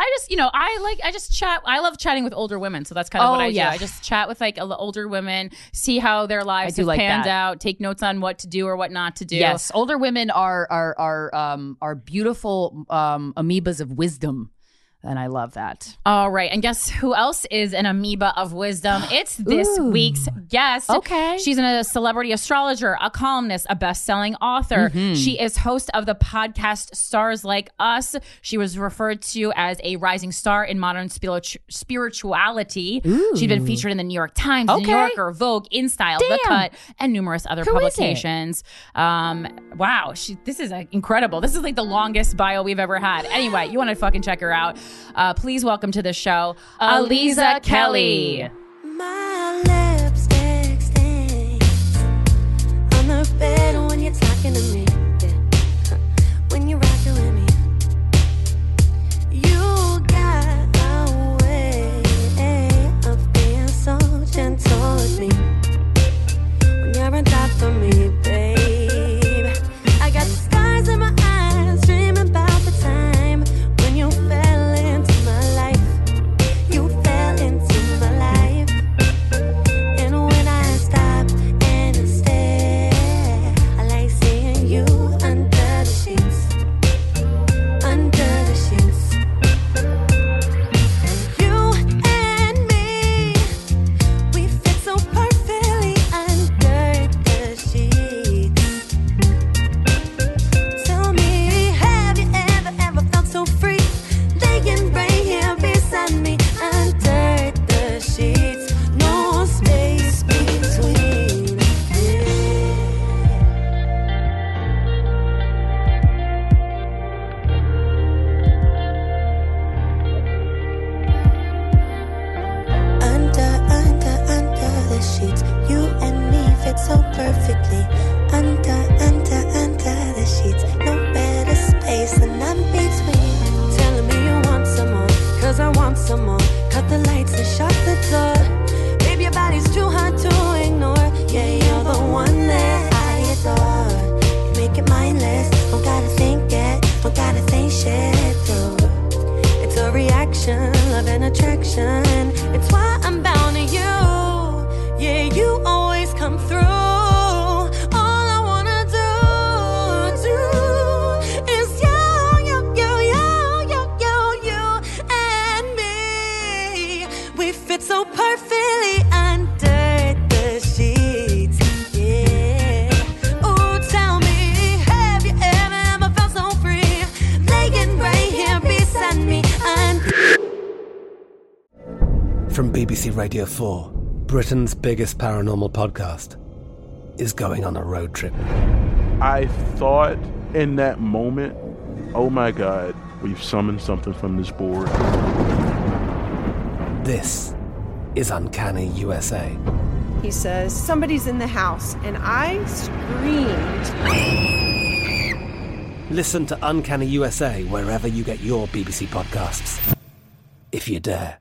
I just chat. I love chatting with older women, so that's kind of what I do. yeah. I just chat with like older women, see how their lives I do have like panned that. out, take notes on what to do or what not to do. Yes, older women are beautiful amoebas of wisdom. And I love that. All right. And guess who else is an amoeba of wisdom? It's this week's guest. Okay. She's a celebrity astrologer, a columnist, a best-selling author. She is host of the podcast Stars Like Us. She was referred to as a rising star in modern spirituality. She's been featured in the New York Times, New Yorker, Vogue, InStyle, The Cut, and numerous other publications. Wow. This is incredible. This is like the longest bio we've ever had. Anyway, you want to fucking check her out. Please welcome to the show, Aliza Kelly. My lipstick stains on the bed when you're talking to me. Yeah. When you're rocking with me, you got a way of being so gentle with me. When you're on top of me, babe, I got the scars in my eyes, dreaming about the time when you fell into my life. You fell into my life. And when I stop and stare, I like seeing you under the sheets. Under the sheets. You and me, we fit so perfectly under the sheets. Tell me, have you ever felt so free? Laying right here beside me under the sheets. No space between. Under the sheets. You and me fit so perfectly. Under the sheets. No better space than I'm between. Telling me you want some more, 'cause I want some more. Cut the lights and shut the door. Baby, your body's too hard to ignore. Yeah, you're the one that I adore. You make it mindless. Don't gotta think it. Don't gotta think shit through. It's a reaction, love and attraction. It's why I'm bound to you. Yeah, you always come through. All I wanna do is you and me. We fit so perfectly under the sheets. Yeah. Oh, tell me, have you ever felt so free? Laying right here beside me. From BBC Radio 4, Britain's biggest paranormal podcast is going on a road trip. I thought in that moment, oh my God, we've summoned something from this board. This is Uncanny USA. He says, somebody's in the house, and I screamed. Listen to Uncanny USA wherever you get your BBC podcasts, if you dare.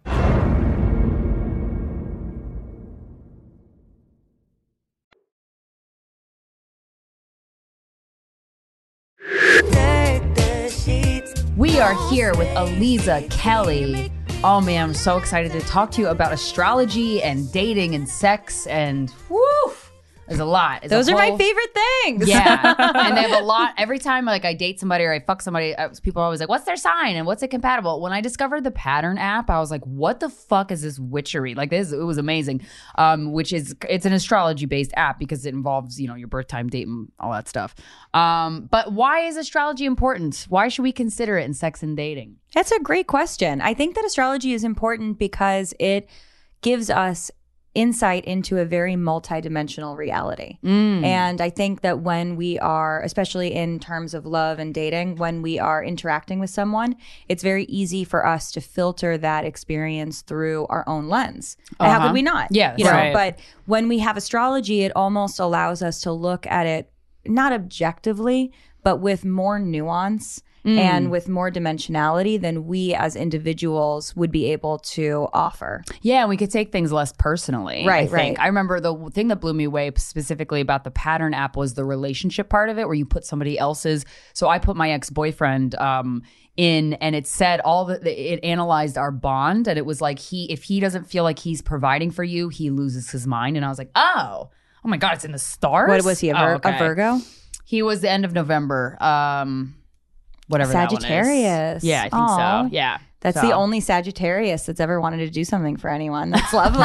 We are here with Aliza Kelly. Oh man, I'm so excited to talk to you about astrology and dating and sex and woof. There's a lot. Those are my favorite things. Yeah. And they have a lot. Every time like I date somebody or I fuck somebody, people are always like, what's their sign and what's it compatible? When I discovered the Pattern app, I was like, what the fuck is this witchery? Like this, it was amazing. It's an astrology based app because it involves, your birth time, date, and all that stuff. But why is astrology important? Why should we consider it in sex and dating? That's a great question. I think that astrology is important because it gives us insight into a very multidimensional reality. And I think that when we are, especially in terms of love and dating, when we are interacting with someone, it's very easy for us to filter that experience through our own lens. And how could we not? Yeah, right. But when we have astrology, it almost allows us to look at it not objectively, but with more nuance and with more dimensionality than we as individuals would be able to offer. Yeah, and we could take things less personally. Right. I remember the thing that blew me away specifically about the Pattern app was the relationship part of it, where you put somebody else's. So I put my ex-boyfriend in, and it said it analyzed our bond, and it was like if he doesn't feel like he's providing for you, he loses his mind. And I was like, oh my God, it's in the stars. What was he, a Virgo? He was the end of November. Whatever Sagittarius. That one is. Yeah, I think so. Yeah. That's So. the only Sagittarius that's ever wanted to do something for anyone. That's lovely.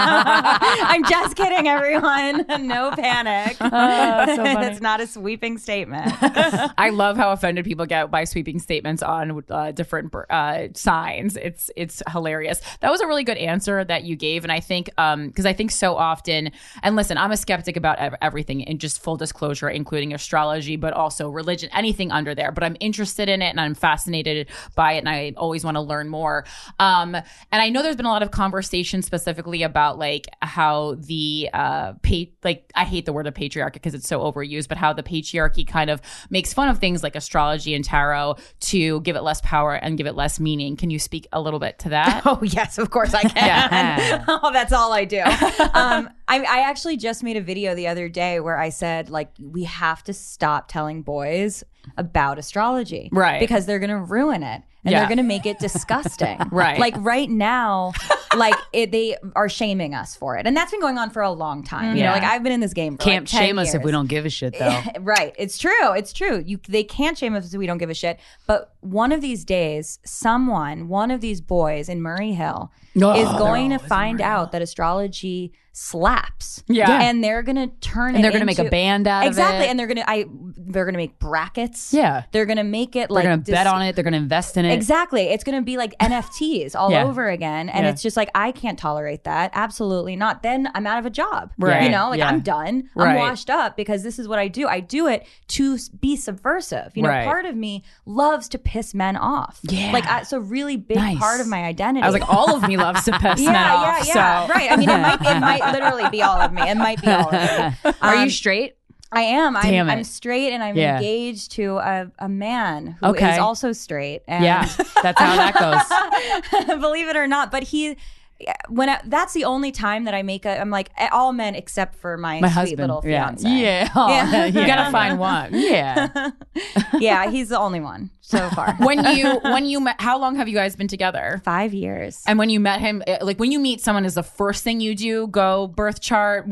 I'm just kidding, everyone. No panic. That's so funny. It's not a sweeping statement. I love how offended people get by sweeping statements on different signs. It's hilarious. That was a really good answer that you gave, and I think because I think so often, and listen, I'm a skeptic about everything, and just full disclosure, including astrology, but also religion, anything under there. But I'm interested in it, and I'm fascinated by it, and I always want to learn more. And I know there's been a lot of conversation specifically about like how the I hate the word of patriarchy because it's so overused, but how the patriarchy kind of makes fun of things like astrology and tarot to give it less power and give it less meaning. Can you speak a little bit to that? Oh, yes, of course I can. Yeah. Oh, that's all I do. I actually just made a video the other day where I said, like, we have to stop telling boys about astrology. Right. Because they're going to ruin it. And they're going to make it disgusting. Right. Like right now, like they are shaming us for it. And that's been going on for a long time. You know, like I've been in this game for Can't like 10 shame us if years. we don't give a shit, though. Right. It's true. It's true. They can't shame us if we don't give a shit. But one of these days, one of these boys in Murray Hill is going to find out that astrology slaps. Yeah. And they're going to turn And it they're going to make a band out of it. Exactly. And they're going to make brackets. Yeah. They're going to make it They're like going to bet on it. They're going to invest in it. Exactly. It's going to be like NFTs all Yeah. over again. And it's just like, I can't tolerate that. Absolutely not. Then I'm out of a job. Right. You know, like Yeah. I'm done. Right. I'm washed up because this is what I do. I do it to be subversive. You know, Right. part of me loves to piss men off. Yeah. Like, it's a really big Nice. part of my identity. I was like, all of me loves to piss men off. Yeah. So. Right. I mean, it might literally be all of me. It might be all of me. Are you straight? I am. Damn it. I'm straight and I'm Yeah. engaged to a man who Okay. is also straight. And Yeah. That's how that goes. believe it or not, but that's the only time that I'm like all men except for my sweet husband. little fiance. Yeah. Oh, Yeah. You gotta find one. Yeah. Yeah, he's the only one so far. When you met, how long have you guys been together? 5 years. And when you met him, like when you meet someone, is the first thing you do go birth chart,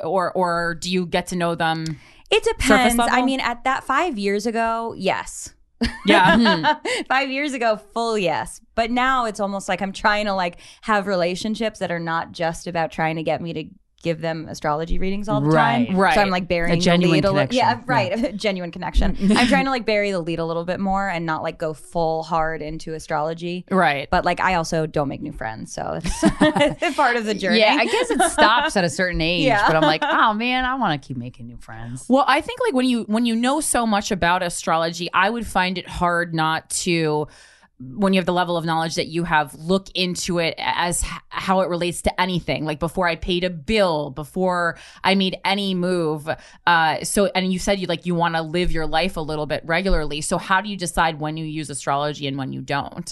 or do you get to know them? It Surface depends. level? I mean, at that 5 years ago, yes. Yeah. 5 years ago, full yes. But now it's almost like I'm trying to like have relationships that are not just about trying to get me to give them astrology readings all the Right. time. Right. So I'm like burying A genuine the lead connection. Yeah, right. A genuine connection. I'm trying to like bury the lead a little bit more and not like go full hard into astrology. Right. But like I also don't make new friends, so it's, it's part of the journey. Yeah, I guess it stops at a certain age, Yeah. but I'm like, oh man, I want to keep making new friends. Well, I think like when you know so much about astrology, I would find it hard not to, when you have the level of knowledge that you have, look into it as how it relates to anything. Like before I paid a bill, before I made any move. And you said you want to live your life a little bit regularly. So how do you decide when you use astrology and when you don't?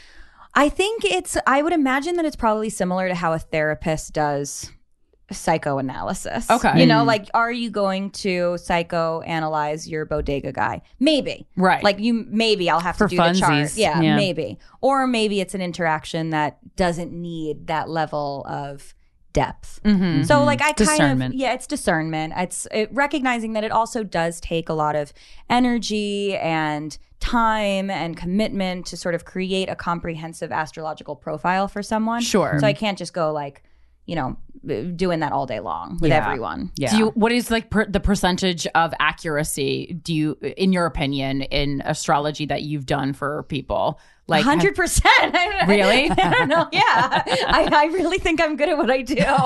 I think I would imagine that it's probably similar to how a therapist does psychoanalysis. Okay. You know, like, are you going to psychoanalyze your bodega guy? Maybe. Right. Like maybe I'll have to For do the chart. funsies. Yeah, Yeah. maybe. Or maybe it's an interaction that doesn't need that level of depth. Mm-hmm. So like I kind Discernment. of, it's discernment. It's recognizing that it also does take a lot of energy and time and commitment to sort of create a comprehensive astrological profile for someone. Sure. So I can't just go like, you know, doing that all day long with Yeah. everyone. Yeah. What is like the percentage of accuracy do you, in your opinion, in astrology that you've done for people? Like 100%. Really? I don't know. Yeah. I really think I'm good at what I do. No.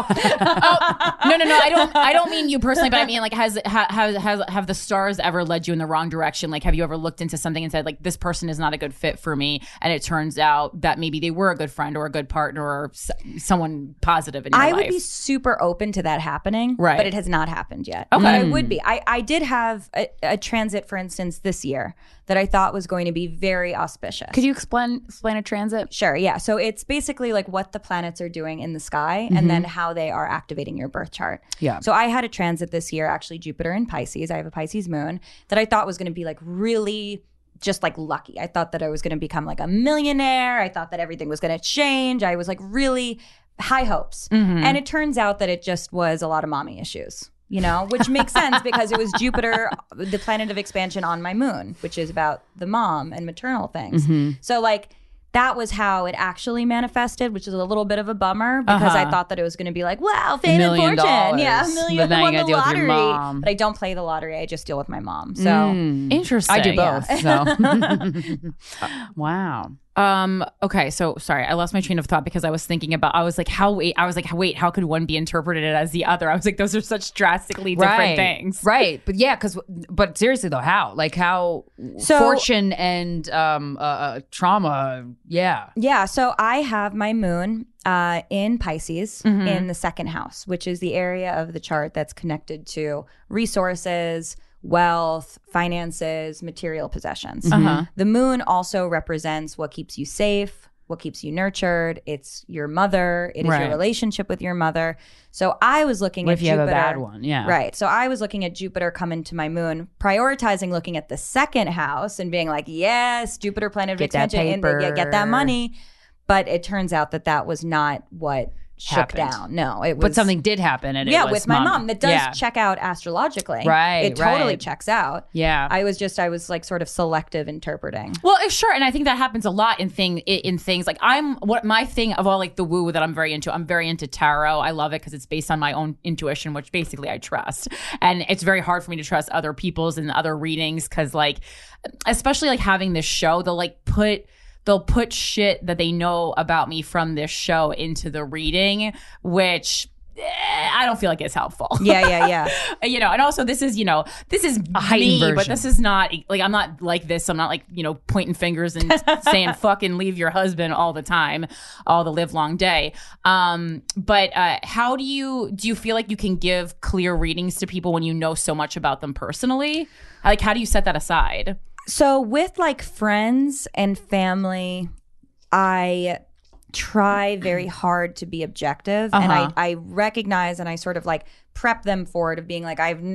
I don't mean you personally, but I mean like have the stars ever led you in the wrong direction? Like have you ever looked into something and said like this person is not a good fit for me, and it turns out that maybe they were a good friend or a good partner or someone positive in your life? I would be super open to that happening, Right. but it has not happened yet. Okay. But I would be. I did have a transit, for instance, this year that I thought was going to be very auspicious. Could you explain a transit? Sure, yeah. So it's basically like what the planets are doing in the sky and then how they are activating your birth chart. Yeah. So I had a transit this year, actually Jupiter in Pisces. I have a Pisces moon that I thought was going to be like really just like lucky. I thought that I was going to become like a millionaire. I thought that everything was going to change. I was like really high hopes. And it turns out that it just was a lot of mommy issues. You know, which makes sense because it was Jupiter, the planet of expansion, on my moon, which is about the mom and maternal things. So like that was how it actually manifested, which is a little bit of a bummer because I thought that it was going to be like, wow, fame and fortune. Yeah, $1 million. But now you won gotta the deal with your lottery. mom. But I don't play the lottery. I just deal with my mom. So Interesting. I do both. Yeah. So wow. Okay, so sorry, I lost my train of thought because I was thinking about, wait, how could one be interpreted as the other? I was like, those are such drastically different things. Right. But yeah, but seriously though, how? Like how fortune and trauma, yeah. Yeah, so I have my moon in Pisces in the second house, which is the area of the chart that's connected to resources, wealth, finances, material possessions. The moon also represents what keeps you safe, what keeps you nurtured. It's your mother. It is your relationship with your mother. So I was looking at Jupiter. If you have a bad one, yeah. Right. So I was looking at Jupiter come into my moon, prioritizing looking at the second house and being like, yes, Jupiter, planet of expansion, and get that money. But it turns out that was not what shook down. No, it was. But something did happen, and it was with my mom. That does check out astrologically. Right, it totally checks out. Yeah, I was like sort of selective interpreting. Well, sure, and I think that happens a lot in things like my thing of all like the woo that I'm very into. I'm very into tarot. I love it because it's based on my own intuition, which basically I trust, and it's very hard for me to trust other people's and other readings because like, especially like having this show, they'll put shit that they know about me from this show into the reading, which I don't feel like it's helpful. Yeah. And also this is a heightened me, version. but this is not like, I'm not like this. I'm not like, pointing fingers and saying fucking leave your husband all the time, all the live long day. But how do you feel like you can give clear readings to people when you know so much about them personally? Like, how do you set that aside? So with like friends and family, I try very hard to be objective, and I recognize and I sort of like prep them for it of being like, I've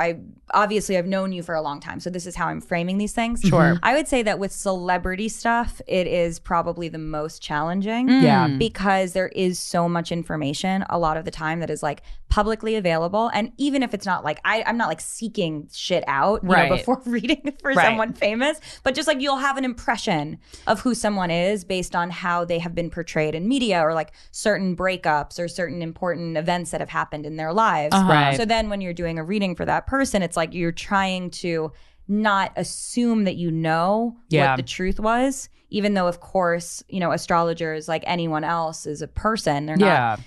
known you for a long time, so this is how I'm framing these things. Sure. I would say that with celebrity stuff, it is probably the most challenging. Yeah. Because there is so much information a lot of the time that is like publicly available, and even if it's not like I'm not like seeking shit out before reading for someone famous, but just like you'll have an impression of who someone is based on how they have been portrayed in media or like certain breakups or certain important events that have happened in their lives. Right. So then when you're doing a reading for that person, it's like you're trying to not assume that you know what the truth was, even though, of course, astrologers, like anyone else, is a person. They're not,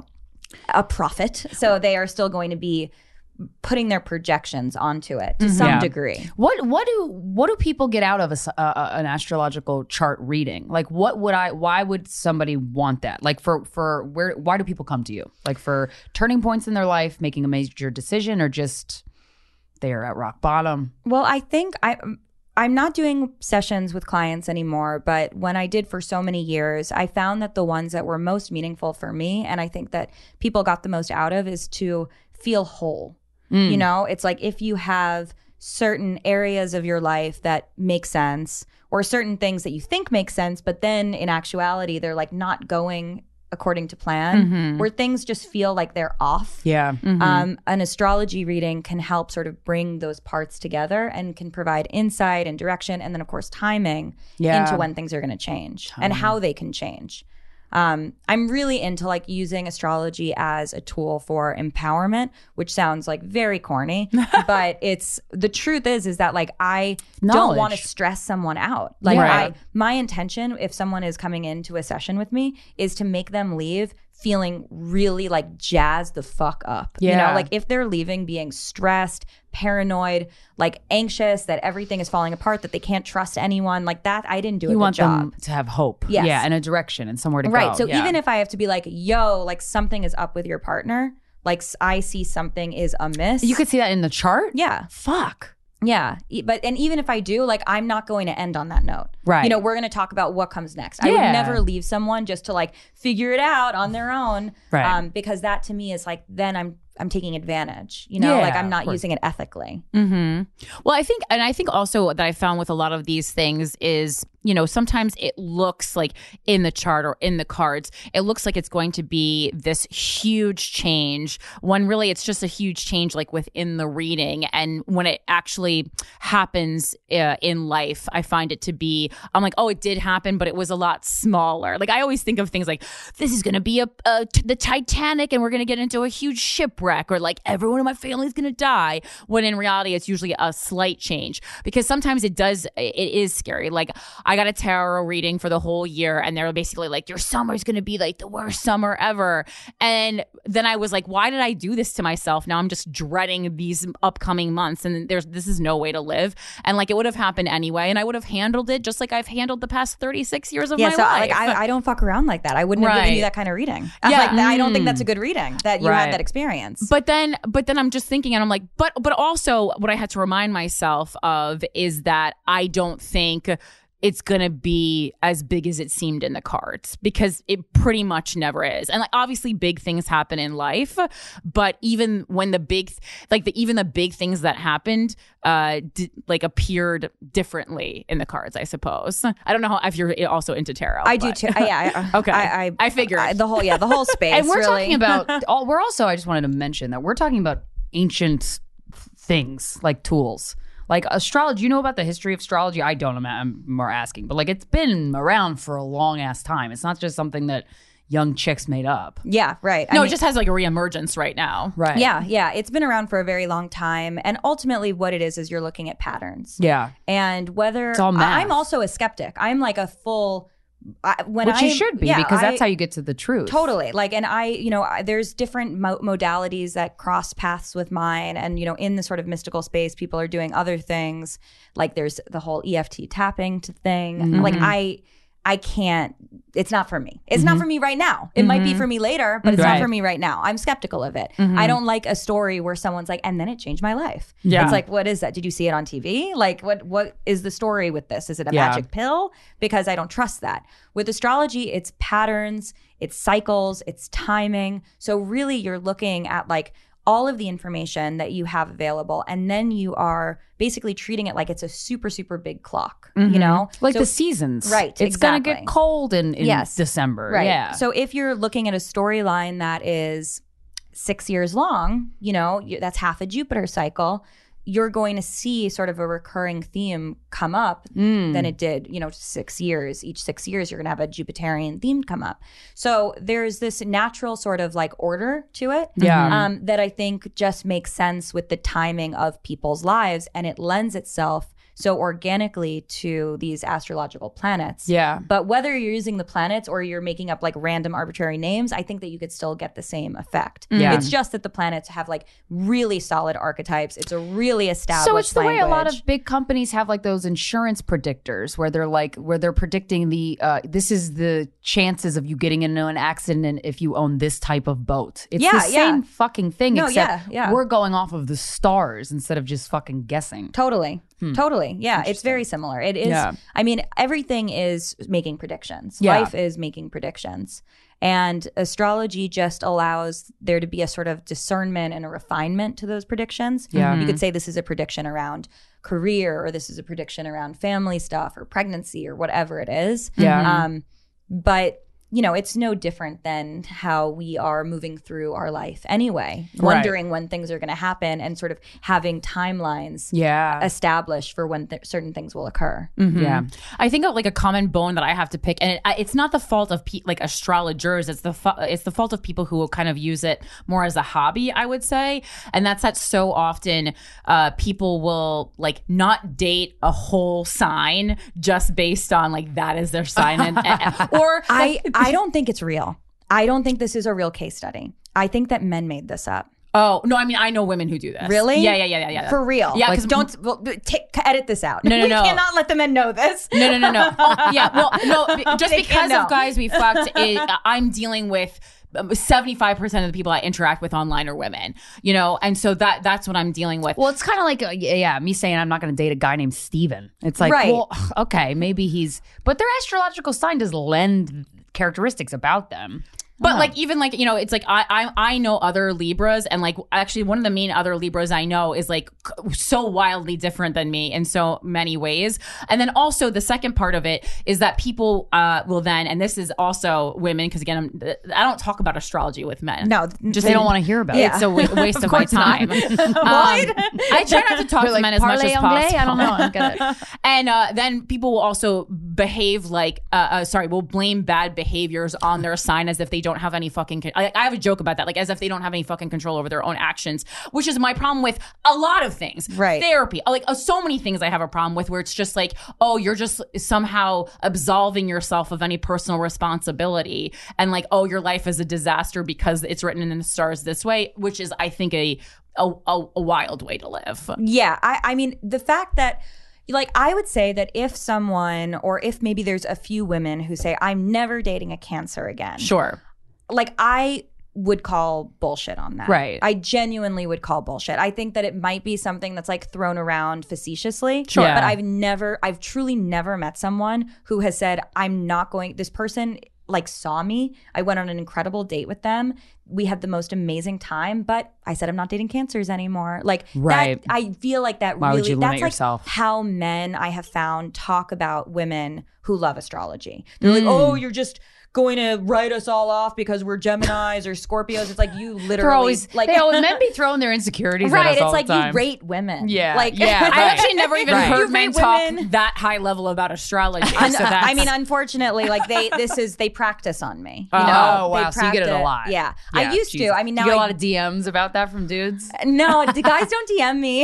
a prophet. So they are still going to be putting their projections onto it to some degree. What do people get out of an astrological chart reading? Like, why would somebody want that? Like why do people come to you? Like for turning points in their life, making a major decision, or just they are at rock bottom? Well, I think I'm not doing sessions with clients anymore, but when I did for so many years, I found that the ones that were most meaningful for me, and I think that people got the most out of, is to feel whole. It's like if you have certain areas of your life that make sense, or certain things that you think make sense, but then in actuality, they're like not going according to plan, where things just feel like they're off. Yeah. An astrology reading can help sort of bring those parts together and can provide insight and direction, and then of course timing into when things are going to change and how they can change. I'm really into like using astrology as a tool for empowerment, which sounds like very corny, but it's the truth is that like I don't want to stress someone out. Like my intention, if someone is coming into a session with me, is to make them leave feeling really like jazzed the fuck up. Like if they're leaving being stressed, paranoid, like anxious that everything is falling apart, that they can't trust anyone, like that, I didn't do a good job. You want them to have hope. Yes. Yeah, and a direction and somewhere to go. Right. So even if I have to be like, yo, like something is up with your partner, like I see something is amiss. You could see that in the chart? Yeah. Fuck. Yeah. And even if I do, like, I'm not going to end on that note. Right. We're going to talk about what comes next. I would never leave someone just to like figure it out on their own. Right. Because that to me is like, then I'm taking advantage, like I'm not using it ethically. Well, I think also that I found with a lot of these things is sometimes it looks like in the chart or in the cards, it looks like it's going to be this huge change when really it's just a huge change like within the reading. And when it actually happens in life, I find it to be, I'm like, oh, it did happen, but it was a lot smaller. Like I always think of things like, this is going to be the Titanic and we're going to get into a huge shipwreck, or like everyone in my family is going to die, when in reality it's usually a slight change, because sometimes it is scary. Like I got a tarot reading for the whole year and they're basically like, your summer's going to be like the worst summer ever. And then I was like, why did I do this to myself? Now I'm just dreading these upcoming months, and this is no way to live. And like it would have happened anyway, and I would have handled it just like I've handled the past 36 years of my life. Like I don't fuck around like that. I wouldn't have given you that kind of reading. I don't think that's a good reading that you had that experience. But then I'm just thinking, and I'm like, but also what I had to remind myself of is that I don't think it's going to be as big as it seemed in the cards, because it pretty much never is. And like obviously big things happen in life, but even when the big things that happened appeared differently in the cards, I suppose. I don't know if you're also into tarot. I do too. Okay. I figured the whole space. And we're really. talking about I just wanted to mention that we're talking about ancient things like tools. Like astrology, you know about the history of astrology? I don't. I'm more asking. But like it's been around for a long ass time. It's not just something that young chicks made up. Yeah, right. It just has like a reemergence right now. Right. Yeah. It's been around for a very long time. And ultimately what it is you're looking at patterns. Yeah. And whether it's all math. I'm also a skeptic. I'm like a full... Which you should be, because that's how you get to the truth. Totally. Like, and there's different modalities that cross paths with mine. And, in the sort of mystical space, people are doing other things. Like there's the whole EFT tapping thing. Mm-hmm. Like I can't, it's not for me. It's not for me right now. It might be for me later, but it's not for me right now. I'm skeptical of it. I don't like a story where someone's like, and then it changed my life. Yeah. It's like, what is that? Did you see it on TV? Like, what is the story with this? Is it a magic pill? Because I don't trust that. With astrology, it's patterns, it's cycles, it's timing. So really you're looking at like all of the information that you have available, and then you are basically treating it like it's a super, super big clock, Like the seasons. Right, It's going to get cold in December. Right. Yeah. So if you're looking at a storyline that is 6 years long, that's half a Jupiter cycle, you're going to see sort of a recurring theme come up than it did, 6 years. Each 6 years, you're going to have a Jupiterian theme come up. So there's this natural sort of like order to it that I think just makes sense with the timing of people's lives. And it lends itself so organically to these astrological planets. Yeah. But whether you're using the planets or you're making up like random arbitrary names, I think that you could still get the same effect. Yeah. It's just that the planets have like really solid archetypes. It's a really established So it's the language. way a lot of big companies have like those insurance predictors where they're predicting this is the chances of you getting into an accident if you own this type of boat. It's the same fucking thing, except we're going off of the stars instead of just fucking guessing. Totally. Totally. Yeah. It's very similar. It is. Yeah. I mean, everything is making predictions. Yeah. Life is making predictions. And astrology just allows there to be a sort of discernment and a refinement to those predictions. Yeah. You could say this is a prediction around career, or this is a prediction around family stuff or pregnancy or whatever it is. Yeah. But it's no different than how we are moving through our life anyway, wondering when things are going to happen and sort of having timelines established for when certain things will occur. Mm-hmm. Yeah. I think of like a common bone that I have to pick, and it's not the fault of like astrologers. It's the fault of people who will kind of use it more as a hobby, I would say. And that's that so often people will like not date a whole sign just based on like that is their sign. Or I don't think it's real. I don't think this is a real case study. I think that men made this up. Oh, no, I mean, I know women who do this. Really? Yeah. For real? Yeah, like, edit this out. No. We cannot let the men know this. No. Yeah, well, no, just because of guys we fucked, I'm dealing with 75% of the people I interact with online are women, and so that's what I'm dealing with. Well, it's kind of like, me saying I'm not going to date a guy named Steven. It's like, well, okay, maybe but their astrological sign does lend characteristics about them. But like even like, you know, it's like I know other Libras, and like actually one of the main other Libras I know is like so wildly different than me in so many ways. And then also the second part of it is that people will then, and this is also women, because again I don't talk about astrology with men. No, just they don't want to hear about it. It's a waste of my time. I try not to talk to men as much as possible. I don't know. I get it. And then people will also behave like, will blame bad behaviors on their sign as if they don't have any fucking, I have a joke about that, like as if they don't have any fucking control over their own actions, which is my problem with a lot of things. Right. Therapy, like so many things I have a problem with, where it's just like, oh, you're just somehow absolving yourself of any personal responsibility, and like, oh, your life is a disaster because it's written in the stars this way, which is, I think, a wild way to live. Yeah, I mean, the fact that, like, I would say that if someone, or if maybe there's a few women who say, I'm never dating a Cancer again. Sure. Like, I would call bullshit on that. Right. I genuinely would call bullshit. I think that it might be something that's like thrown around facetiously. Sure. But I've truly never met someone who has said, I'm not going, this person like saw me. I went on an incredible date with them. We had the most amazing time, but I said I'm not dating Cancers anymore. Like, right. That, I feel like that Why really, would you limit that's like yourself? how men I have found talk about women who love astrology. They're like, oh, you're just going to write us all off because we're Geminis or Scorpios. It's like, you literally, They're always like, men be throwing their insecurities at us it's all like the time. you rate women. Yeah. Like, Yeah. I actually never even Right. heard You men rate talk women. that high level about astrology. So I mean, unfortunately, like they practice on me. You Oh, know? wow. They So you get it a practice- lot. Yeah. I used Jesus. to. I mean, now you get a I lot of DMs about that from dudes. No, the guys don't DM me,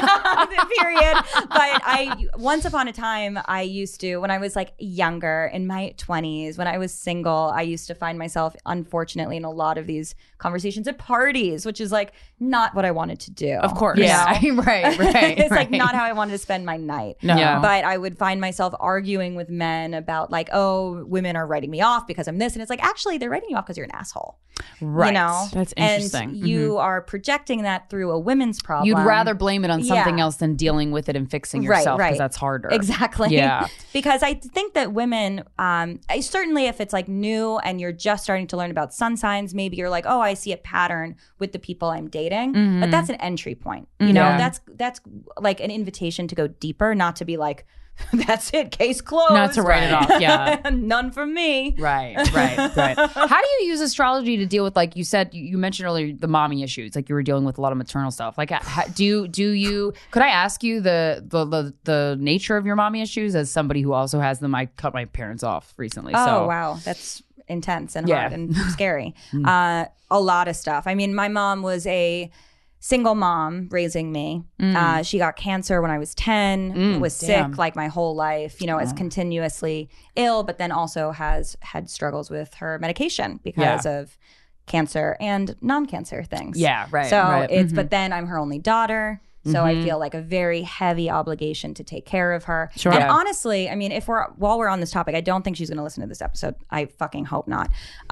period. But once upon a time, I used to, when I was like younger, in my 20s, when I was single, I used to find myself, unfortunately, in a lot of these conversations at parties, which is like not what I wanted to do. Of course. Yeah. right. It's like not how I wanted to spend my night. No. Yeah. But I would find myself arguing with men about like, oh, women are writing me off because I'm this. And it's like, actually, they're writing you off because you're an asshole. Right. You know? That's interesting. And you are projecting that through a women's problem. You'd rather blame it on something Yeah. else than dealing with it and fixing Right, yourself, because right. that's harder. Exactly. Yeah. Because I think that women, certainly if it's like new and you're just starting to learn about sun signs, maybe you're like, oh, I see a pattern with the people I'm dating. Mm-hmm. But that's an entry point. You know, Yeah. that's like an invitation to go deeper, not to be like, that's it, case closed. Not to write it off. Yeah. None from me. Right. How do you use astrology to deal with, like you said, you mentioned earlier, the mommy issues, like you were dealing with a lot of maternal stuff. Like, do you? Could I ask you the nature of your mommy issues as somebody who also has them? I cut my parents off recently. Oh, so. wow. That's intense and Yeah. hard and scary. A lot of stuff. I mean, my mom was a single mom raising me. She got cancer when I was 10, was sick like my whole life, you know, is continuously ill, but then also has had struggles with her medication because of cancer and non-cancer things. Yeah, right. So right. it's, but then I'm her only daughter. So I feel like a very heavy obligation to take care of her. Sure. And Yeah. honestly, I mean, while we're on this topic, I don't think she's going to listen to this episode. I fucking hope not.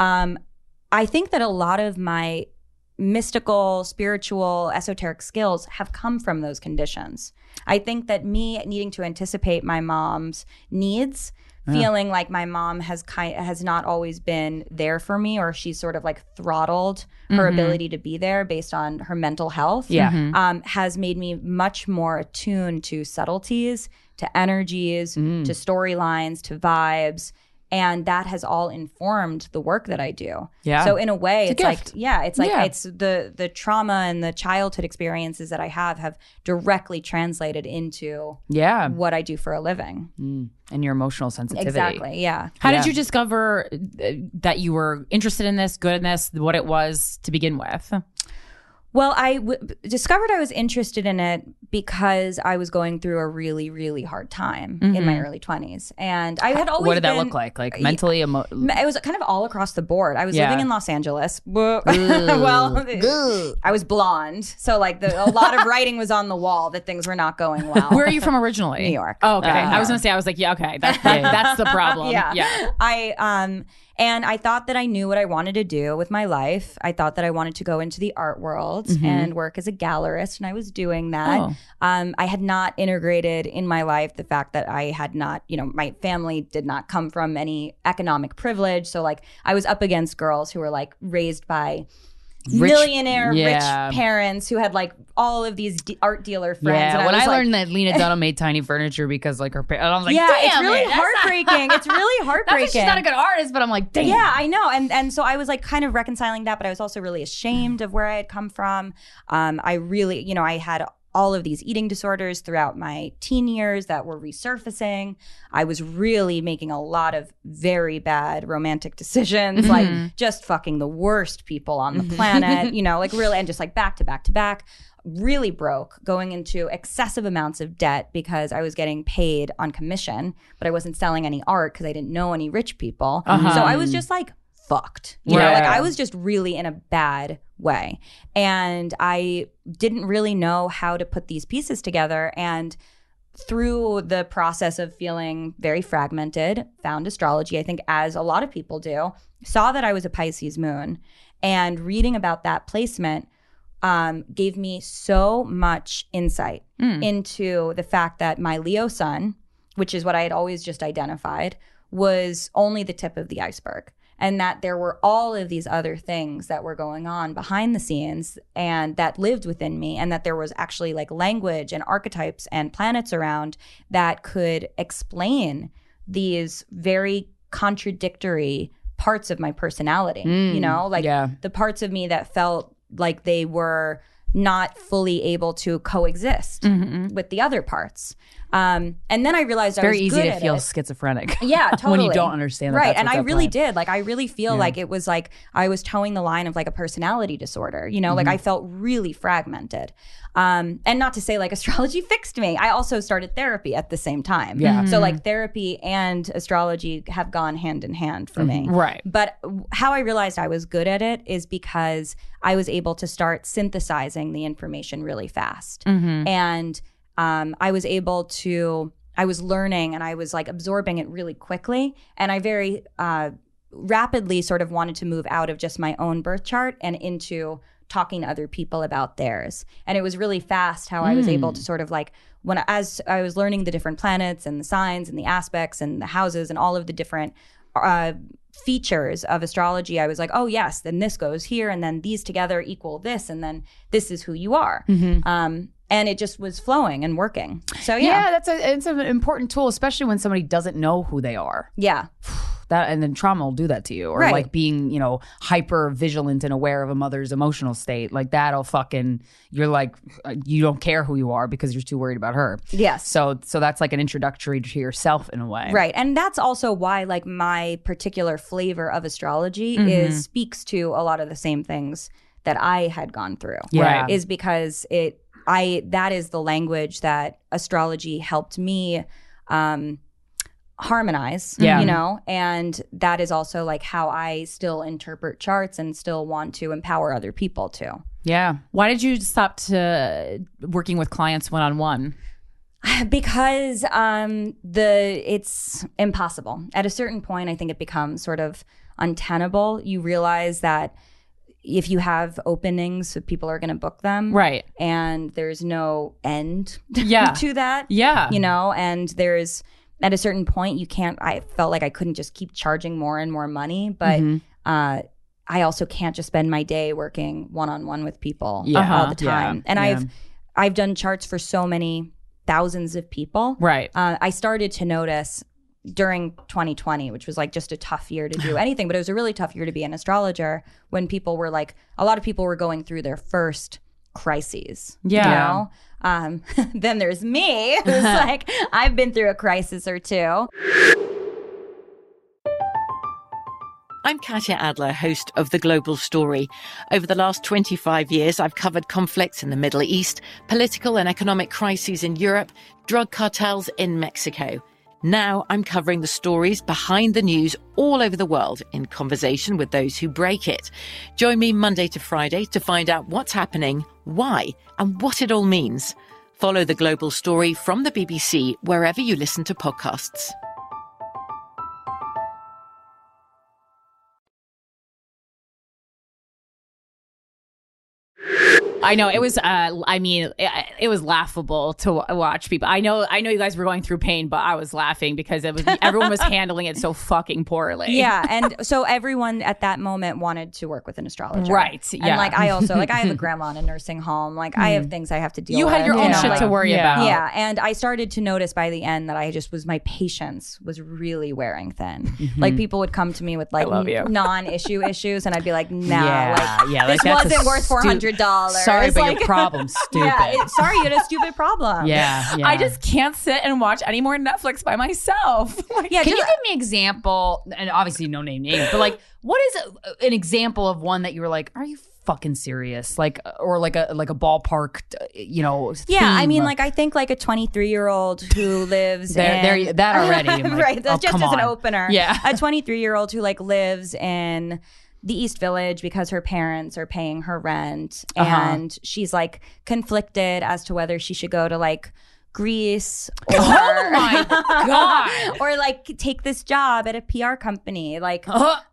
I think that a lot of my mystical, spiritual, esoteric skills have come from those conditions. I think that me needing to anticipate my mom's needs, feeling like my mom has not always been there for me, or she's sort of like throttled her ability to be there based on her mental health, has made me much more attuned to subtleties, to energies, to storylines, to vibes. And that has all informed the work that I do. Yeah. So in a way, it's like, gift. it's the trauma and the childhood experiences that I have directly translated into what I do for a living. And your emotional sensitivity. Exactly. Yeah. How did you discover that you were interested in this, good in this, what it was to begin with? Well, I discovered I was interested in it because I was going through a really, really hard time in my early 20s. And I had always What did that been- look like? Like mentally? It was kind of all across the board. I was Yeah. living in Los Angeles. Well, I was blonde. So like a lot of writing was on the wall that things were not going well. Where are you from originally? New York. Oh, okay. I was going to say, I was like, yeah, okay. That's the problem. Yeah. And I thought that I knew what I wanted to do with my life. I thought that I wanted to go into the art world and work as a gallerist, and I was doing that. I had not integrated in my life the fact that I had not, my family did not come from any economic privilege. So like I was up against girls who were like raised by millionaire rich parents who had like all of these art dealer friends. Yeah, and when I was learned that Lena Dunham made tiny furniture because like her parents, I was like, yeah, damn, it's really that's heartbreaking. It's really heartbreaking. Not that she's not a good artist, but I'm like, damn. Yeah, I know. And so I was like kind of reconciling that, but I was also really ashamed of where I had come from. I really, I had all of these eating disorders throughout my teen years that were resurfacing. I was really making a lot of very bad romantic decisions, like just fucking the worst people on the planet, like really, and just like back to back to back. Really broke, going into excessive amounts of debt because I was getting paid on commission, but I wasn't selling any art because I didn't know any rich people. So I was just like fucked. Like I was just really in a bad way. And I didn't really know how to put these pieces together. And through the process of feeling very fragmented, found astrology, I think as a lot of people do, saw that I was a Pisces moon, and reading about that placement gave me so much insight into the fact that my Leo sun, which is what I had always just identified, was only the tip of the iceberg. And that there were all of these other things that were going on behind the scenes and that lived within me, and that there was actually like language and archetypes and planets around that could explain these very contradictory parts of my personality, the parts of me that felt like they were not fully able to coexist with the other parts. And then I realized I was very easy good to at feel it. schizophrenic. Yeah, totally. When you don't understand that. Right. That's And what's I at really play. did. Like, I really feel like it was like I was towing the line of like a personality disorder, like I felt really fragmented. And not to say like astrology fixed me. I also started therapy at the same time. Yeah. So like therapy and astrology have gone hand in hand for me. Right. But how I realized I was good at it is because I was able to start synthesizing the information really fast. And I was able to, I was learning and I was like absorbing it really quickly. And I very rapidly sort of wanted to move out of just my own birth chart and into talking to other people about theirs. And it was really fast how I was able to sort of like, as I was learning the different planets and the signs and the aspects and the houses and all of the different features of astrology, I was like, oh yes, then this goes here, and then these together equal this, and then this is who you are. And it just was flowing and working. So it's an important tool, especially when somebody doesn't know who they are. Yeah. That, and then trauma will do that to you, or Right. like being, hyper vigilant and aware of a mother's emotional state. Like that'll you're like, you don't care who you are because you're too worried about her. Yes. So that's like an introductory to yourself in a way. Right. And that's also why like my particular flavor of astrology speaks to a lot of the same things that I had gone through. Yeah. Is because that is the language that astrology helped me harmonize, and that is also like how I still interpret charts and still want to empower other people too. Yeah. Why did you stop to working with clients one-on-one? Because it's impossible. At a certain point, I think it becomes sort of untenable. You realize that if you have openings, people are going to book them. Right. And there's no end Yeah. to that. Yeah. And there's, at a certain point, I felt like I couldn't just keep charging more and more money, but I also can't just spend my day working one-on-one with people all the time. And I've done charts for so many thousands of people. Right. I started to notice during 2020, which was like just a tough year to do anything, but it was a really tough year to be an astrologer, when people were like, a lot of people were going through their first crises. Yeah. Then there's me, who's like, I've been through a crisis or two. I'm Katya Adler, host of The Global Story. Over the last 25 years, I've covered conflicts in the Middle East, political and economic crises in Europe, drug cartels in Mexico. Now I'm covering the stories behind the news all over the world in conversation with those who break it. Join me Monday to Friday to find out what's happening, why, and what it all means. Follow The Global Story from the BBC wherever you listen to podcasts. I know it was. I mean, it was laughable to watch people. I know you guys were going through pain, but I was laughing because everyone was handling it so fucking poorly. Yeah, and so everyone at that moment wanted to work with an astrologer, right? And yeah. like I also I have a grandma in a nursing home. Like I have things I have to deal with. You had your own shit to worry about. Yeah, and I started to notice by the end that my patience was really wearing thin. Like people would come to me with like non-issue issues, and I'd be like, nah, this wasn't worth $400. Sorry, but your problem's stupid. Sorry, you had a stupid problem. Yeah. I just can't sit and watch any more Netflix by myself. Can you give me an example? And obviously, no names, but like, what is an example of one that you were like, are you fucking serious? Like, or like a ballpark, Yeah, theme. I mean, like I think like a 23-year-old who lives there that already, like, right? That's just as an opener. Yeah, a 23-year-old who like lives in the East Village because her parents are paying her rent, and she's like conflicted as to whether she should go to like Greece or oh my god, or like take this job at a PR company. Like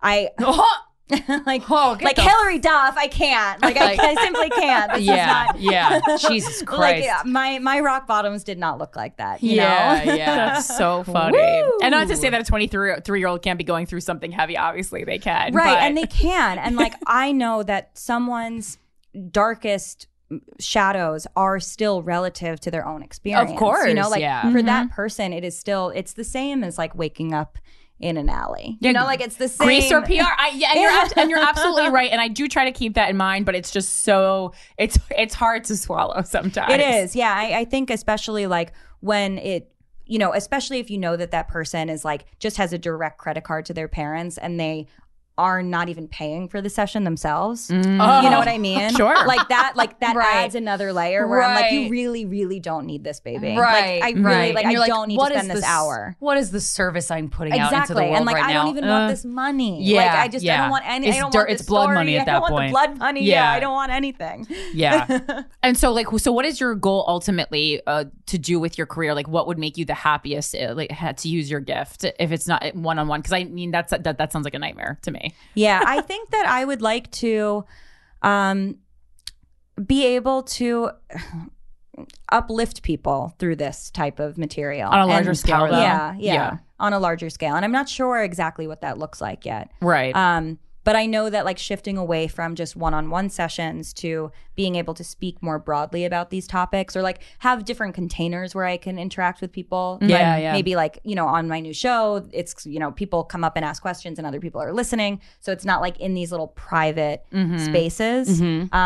like Hillary Duff, I can't. Like I simply can't. This is not, Jesus Christ. Like my rock bottoms did not look like that. You know? That's so funny. Woo! And not to say that a 23-year-old can't be going through something heavy. Obviously, they can. Right, but... and they can. And like I know that someone's darkest shadows are still relative to their own experience. Of course, you know, like for that person, it's the same as like waking up in an alley. You know, like it's the same. Grease or PR. And you're absolutely right. And I do try to keep that in mind, but it's just so it's hard to swallow sometimes. It is. Yeah. I think especially like when it, you know, especially if you know that person is like just has a direct credit card to their parents and they are not even paying for the session themselves. You know what I mean? Sure. Like that right. adds another layer where I'm like, you really, really don't need this, baby. Right. Like, I really, like, I don't need to spend this hour. What is the service I'm putting out into the world and like, right I now? don't even want this money. Yeah. Like, I don't want any, I don't want it's this blood story. money at that I don't point. want the blood money. Yeah. I don't want anything. Yeah. And so what is your goal ultimately to do with your career? Like what would make you the happiest to use your gift if it's not one-on-one? Because I mean, that sounds like a nightmare to me. Yeah. I think that I would like to be able to uplift people through this type of material. On a larger scale, though. Yeah. On a larger scale. And I'm not sure exactly what that looks like yet. Right. But I know that like shifting away from just one-on-one sessions to being able to speak more broadly about these topics or like have different containers where I can interact with people. Yeah. Maybe like, you know, on my new show, it's, you know, people come up and ask questions and other people are listening. So it's not like in these little private spaces.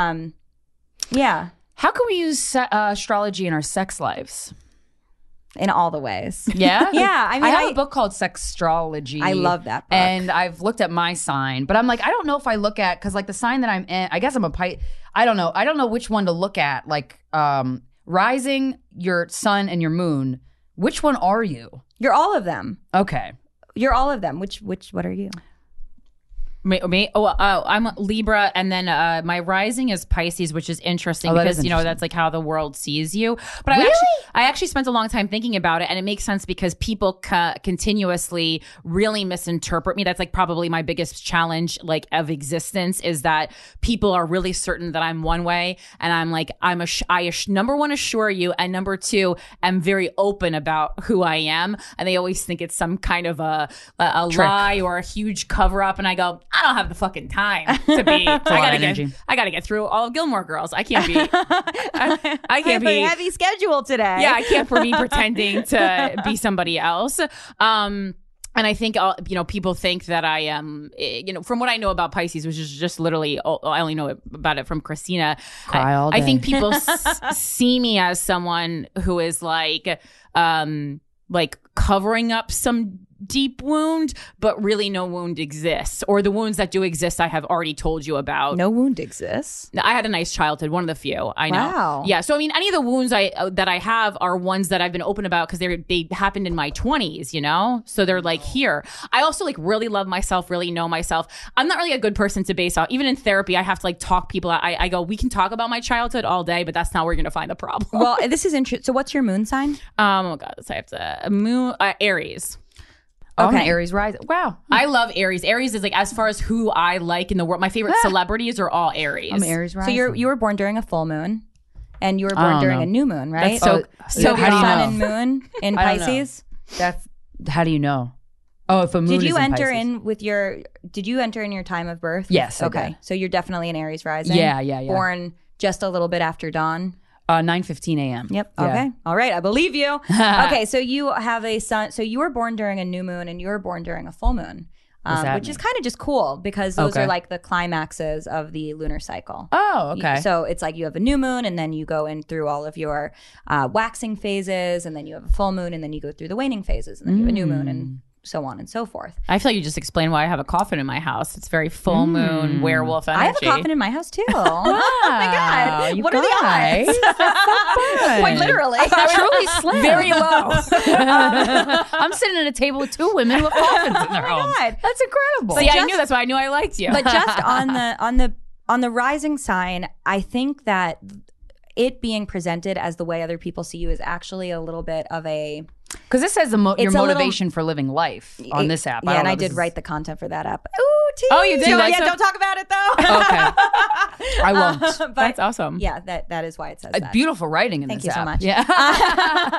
Yeah. How can we use astrology in our sex lives? In all the ways. Yeah? Yeah. I mean, I have a book called Sexstrology. I love that book. And I've looked at my sign, but I'm like, I don't know if I look at, because like the sign that I'm in, I guess I'm a Pisces. I don't know which one to look at. Like rising, your sun, and your moon. Which one are you? You're all of them. Okay. You're all of them. What are you? Me? I'm Libra, and then my rising is Pisces, which is interesting because you know that's like how the world sees you. But really? I actually spent a long time thinking about it, and it makes sense because people continuously really misinterpret me. That's like probably my biggest challenge, like of existence, is that people are really certain that I'm one way, and I'm like number one, assure you, and number two, I'm very open about who I am, and they always think it's some kind of a lie or a huge cover up, and I go, I don't have the fucking time to be. I gotta get through all of Gilmore Girls. I can't be. I can't be a heavy schedule today. Yeah, I can't be pretending to be somebody else. And I think you know, people think that I am. You know, from what I know about Pisces, which is just literally I only know about it from Christina. Cry all day. I think people see me as someone who is like covering up some deep wound, but really no wound exists, or the wounds that do exist I have already told you about. No wound exists. I had a nice childhood, one of the few. I know. Wow. Yeah. So I mean, any of the wounds that I have are ones that I've been open about because they happened in my 20s. You know, so they're like here. I also like really love myself, really know myself. I'm not really a good person to base off. Even in therapy, I have to like talk people out. I go, we can talk about my childhood all day, but that's not where you're gonna find the problem. Well, this is interesting. So what's your moon sign? Oh god, so I have to moon Aries. I'm an Okay. Aries rising. Wow. I love Aries. Aries is like, as far as who I like in the world, my favorite celebrities are all Aries. I'm Aries So rising. you were born during a full moon, and you were I born don't during know. a new moon, right? That's so how your do you sun know? and moon in I don't know. Pisces. That's how do you know? Oh, if a moon Did you is enter Pisces. in with your? Did you enter in your time of birth? Yes, I Okay. did. So you're definitely an Aries rising. Yeah. Born just a little bit after dawn. 9:15 a.m. Yep. Yeah. Okay. All right. I believe you. Okay. So you have a sun. So you were born during a new moon, and you were born during a full moon, that which is mean? kind of just cool because those Okay. are like the climaxes of the lunar cycle. Oh, okay. So it's like you have a new moon, and then you go in through all of your waxing phases, and then you have a full moon, and then you go through the waning phases, and then you have a new moon, and so on and so forth. I feel like you just explained why I have a coffin in my house. It's very full moon werewolf energy. I have a coffin in my house too. Oh my god! you What are the guys. odds? Quite literally. Truly slim. Very low. I'm sitting at a table with two women who have coffins in their homes. God. That's incredible. See, I knew that's why I knew I liked you. But just on the rising sign, I think that it being presented as the way other people see you is actually a little bit of a Because this says your It's a little- motivation for living life on this app. Yeah, and I don't know, did this write the content for that app. Ooh, tease. Oh, you did? Yeah, Like, so- don't talk about it though. Okay. I won't. But That's awesome. yeah, that is why it says that. Beautiful writing in Thank this you so app. much. Yeah.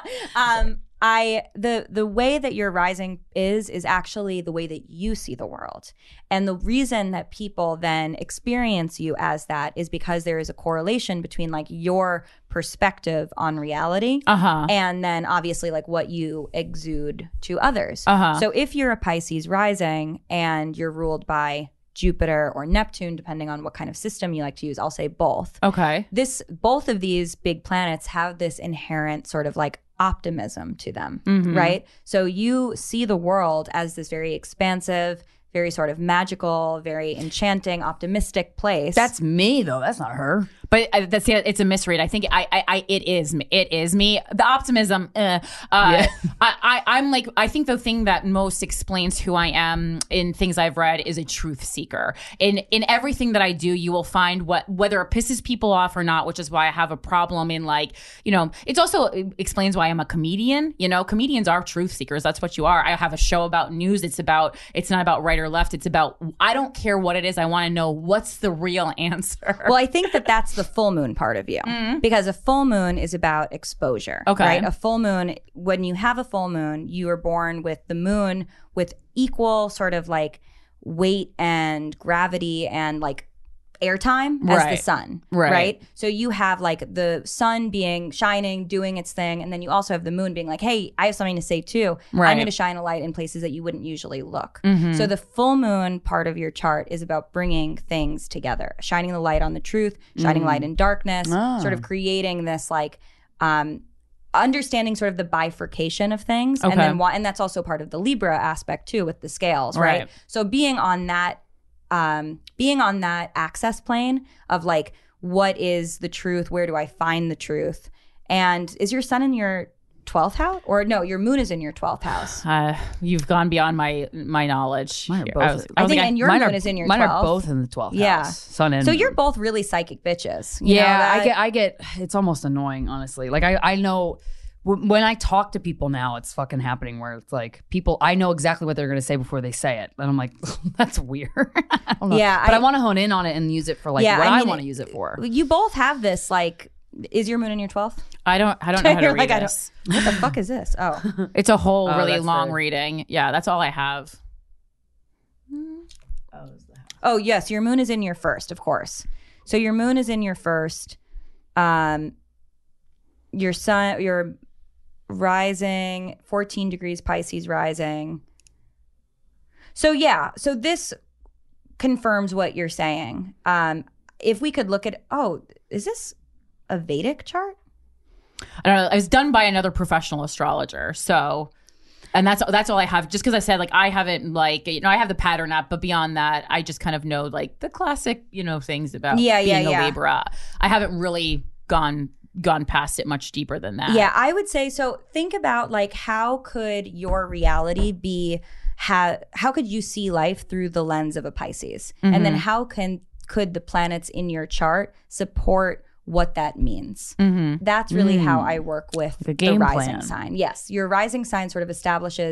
The way that you're rising is actually the way that you see the world. And the reason that people then experience you as that is because there is a correlation between like your perspective on reality and then obviously like what you exude to others. So if you're a Pisces rising and you're ruled by Jupiter or Neptune, depending on what kind of system you like to use, I'll say both. Okay. Both of these big planets have this inherent sort of like optimism to them, right? So you see the world as this very expansive, very sort of magical, very enchanting, optimistic place. That's me, though. That's not her. But that's it's a misread. I think it is me. It is me. The optimism. I'm like, I think the thing that most explains who I am in things I've read is a truth seeker. In everything that I do, you will find whether it pisses people off or not, which is why I have a problem in like, it's also it explains why I'm a comedian. Comedians are truth seekers. That's what you are. I have a show about news. It's not about right or left. It's about, I don't care what it is. I want to know what's the real answer. Well, I think that's the full moon part of you because a full moon is about exposure. Okay. Right? A full moon, when you have a full moon, you are born with the moon with equal sort of like weight and gravity and like airtime as the sun. Right. So you have like the sun shining, doing its thing. And then you also have the moon being like, hey, I have something to say too. Right. I'm going to shine a light in places that you wouldn't usually look. So the full moon part of your chart is about bringing things together, shining the light on the truth, shining light in darkness, sort of creating this like, understanding sort of the bifurcation of things. Okay. And that's also part of the Libra aspect too with the scales, right? So being on that access plane of like, what is the truth? Where do I find the truth? And is your sun in your 12th house? Or no, your moon is in your 12th house. You've gone beyond my knowledge. Mine are here. both. I think, and your moon is in your 12th. Mine are both in the 12th Yeah. house. Sun and So moon. you're both really psychic bitches. You know Yeah, that? I get. It's almost annoying, honestly. Like I know when I talk to people now, it's fucking happening where it's like I know exactly what they're going to say before they say it, and I'm like, that's weird. I don't know. Yeah, but I want to hone in on it and use it for like what I want to use it for. You both have this like. Is your moon in your 12th? I don't know how to You're read like, this. What the fuck is this? Oh. It's a whole really that's long the- reading. Yeah, that's all I have. Oh, yes. Your moon is in your first, of course. So your moon is in your first. Your sun, your rising, 14 degrees Pisces rising. So, yeah. So this confirms what you're saying. If we could look at, is this a Vedic chart? I don't know. It was done by another professional astrologer. So, and that's all I have. Just because I said like I haven't like I have the pattern app, but beyond that, I just kind of know like the classic things about being a Libra. I haven't really gone past it much deeper than that. Yeah, I would say so. Think about like how could your reality be? How could you see life through the lens of a Pisces, and then how could the planets in your chart support what that means? That's really how I work with the game rising plan. sign. Yes, your rising sign sort of establishes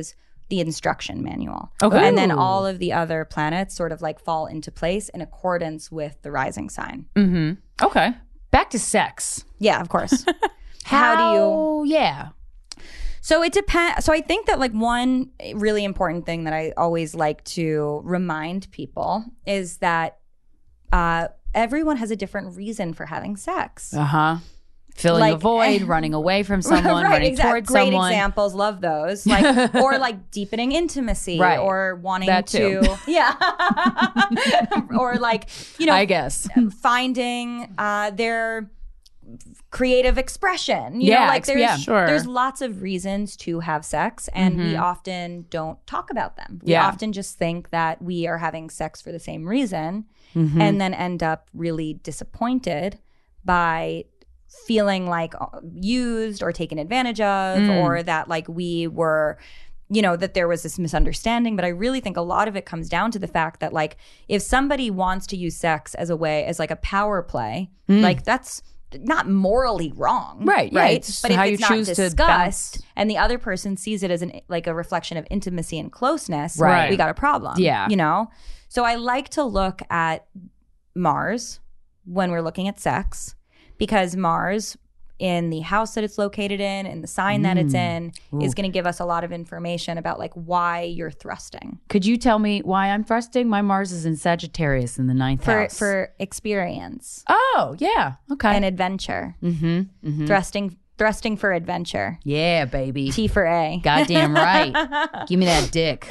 the instruction manual. Okay. And then all of the other planets sort of like fall into place in accordance with the rising sign. Okay. Back to sex. Yeah, of course. How do you? Yeah. So it depends. So I think that like one really important thing that I always like to remind people is that everyone has a different reason for having sex. Filling Like- a void, running away from someone, running towards Great someone. examples, love those. Like or like deepening intimacy, Right. or wanting That too. to, yeah, or like I guess. finding their creative expression. You know, Yeah, like there's sure. there's lots of reasons to have sex, and we often don't talk about them. We Yeah. often just think that we are having sex for the same reason, and then end up really disappointed by feeling like used or taken advantage of, or that like we were, that there was this misunderstanding. But I really think a lot of it comes down to the fact that like if somebody wants to use sex as a way, as like a power play, like that's not morally wrong, Right, yeah, right? it's But if how you it's not choose to discussed bounce. and the other person sees it as like a reflection of intimacy and closeness, Right. we got a problem. Yeah. So I like to look at Mars when we're looking at sex, because Mars, in the house that it's located in the sign that it's in, is going to give us a lot of information about like why you're thrusting. Could you tell me why I'm thrusting? My Mars is in Sagittarius in the 9th house. For experience Oh, yeah. Okay. and adventure. Thrusting for adventure. Yeah, baby. T for A. Goddamn right. Give me that dick.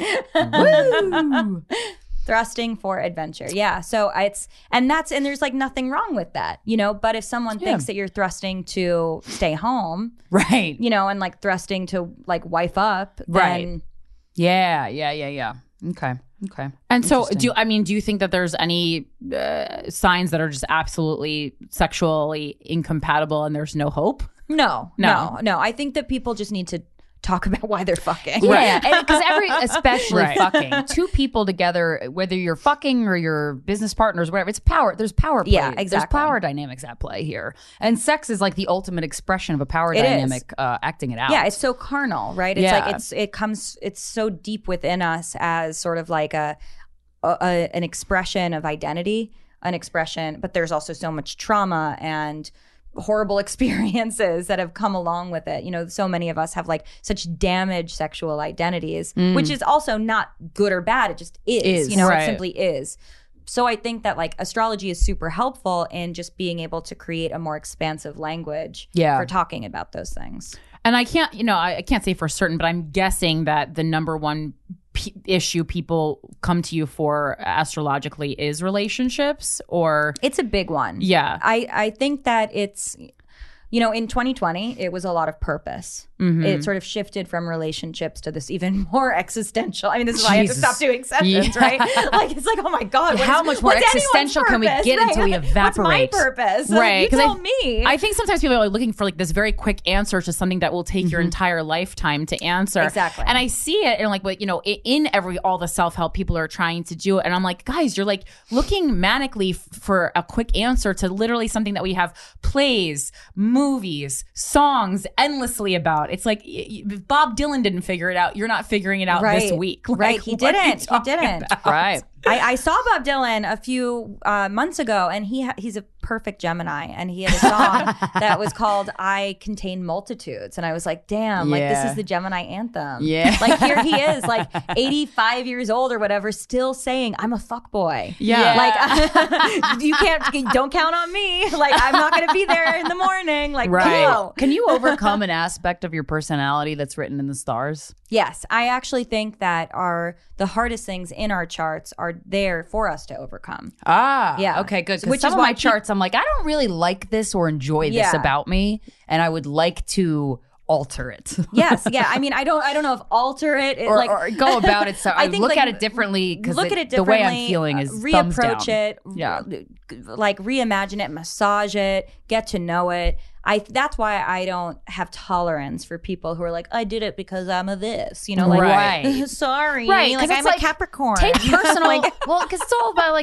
Thrusting for adventure. Yeah. So and there's like nothing wrong with that, but if someone thinks that you're thrusting to stay home, Right. and like thrusting to like wife up, Right. then Yeah. Okay. And so, do you think that there's any signs that are just absolutely sexually incompatible and there's no hope? no. I think that people just need to talk about why they're fucking. Yeah, because especially Right. fucking, two people together, whether you're fucking or your business partners, whatever, it's power. There's power play. Yeah, exactly. There's power dynamics at play here. And sex is like the ultimate expression of a power It is. dynamic, acting it out. Yeah, it's so carnal, right? It's Yeah. like it's so deep within us as sort of like an expression of identity, but there's also so much trauma and horrible experiences that have come along with it. So many of us have like such damaged sexual identities, which is also not good or bad. It just is. Right. It simply is. So I think that like astrology is super helpful in just being able to create a more expansive language for talking about those things. And I can't say for certain, but I'm guessing that the number one issue people come to you for astrologically is relationships, or it's a big one. Yeah. I think that it's, in 2020, it was a lot of purpose. It sort of shifted from relationships to this even more existential. I mean, this is why I have to stop doing sessions, right? Like, it's like, oh my God. How much more what's existential can we anyone's get purpose, until we right? evaporate? What's my purpose? Right, You 'cause tell me. I think sometimes people are looking for like this very quick answer to something that will take your entire lifetime to answer. Exactly. And I see it and like, in all the self-help people are trying to do it. And I'm like, guys, you're like looking manically for a quick answer to literally something that we have plays, movies, songs endlessly about. It's like, if Bob Dylan didn't figure it out, you're not figuring it out this week. Like, Right. He what are you didn't. He talking didn't. about? Right. I saw Bob Dylan a few months ago, and he's a perfect Gemini, and he had a song that was called "I Contain Multitudes," and I was like, "Damn, like this Yeah. is the Gemini anthem." Yeah. like here he is, like 85 years old or whatever, still saying, "I'm a fuckboy." Yeah. Like don't count on me. Like I'm not gonna be there in the morning. Like Right. no. Can you overcome an aspect of your personality that's written in the stars? Yes, I actually think that the hardest things in our charts are there for us to overcome. Ah, Yeah. okay, good. Which Which some is of why my charts, I'm like, I don't really like this or enjoy this Yeah. about me, and I would like to alter it. Yes, yeah. I mean, I don't know if alter it, or go about it. So I think, look like, at it differently because look at it the differently. way I'm feeling is thumbs reapproach down. it. Yeah. Like reimagine it, massage it, get to know it. That's why I don't have tolerance for people who are like, I did it because I'm a this, Right. sorry, Right, like 'cause I'm it's a like, Capricorn. Take personal, well, because it's all about like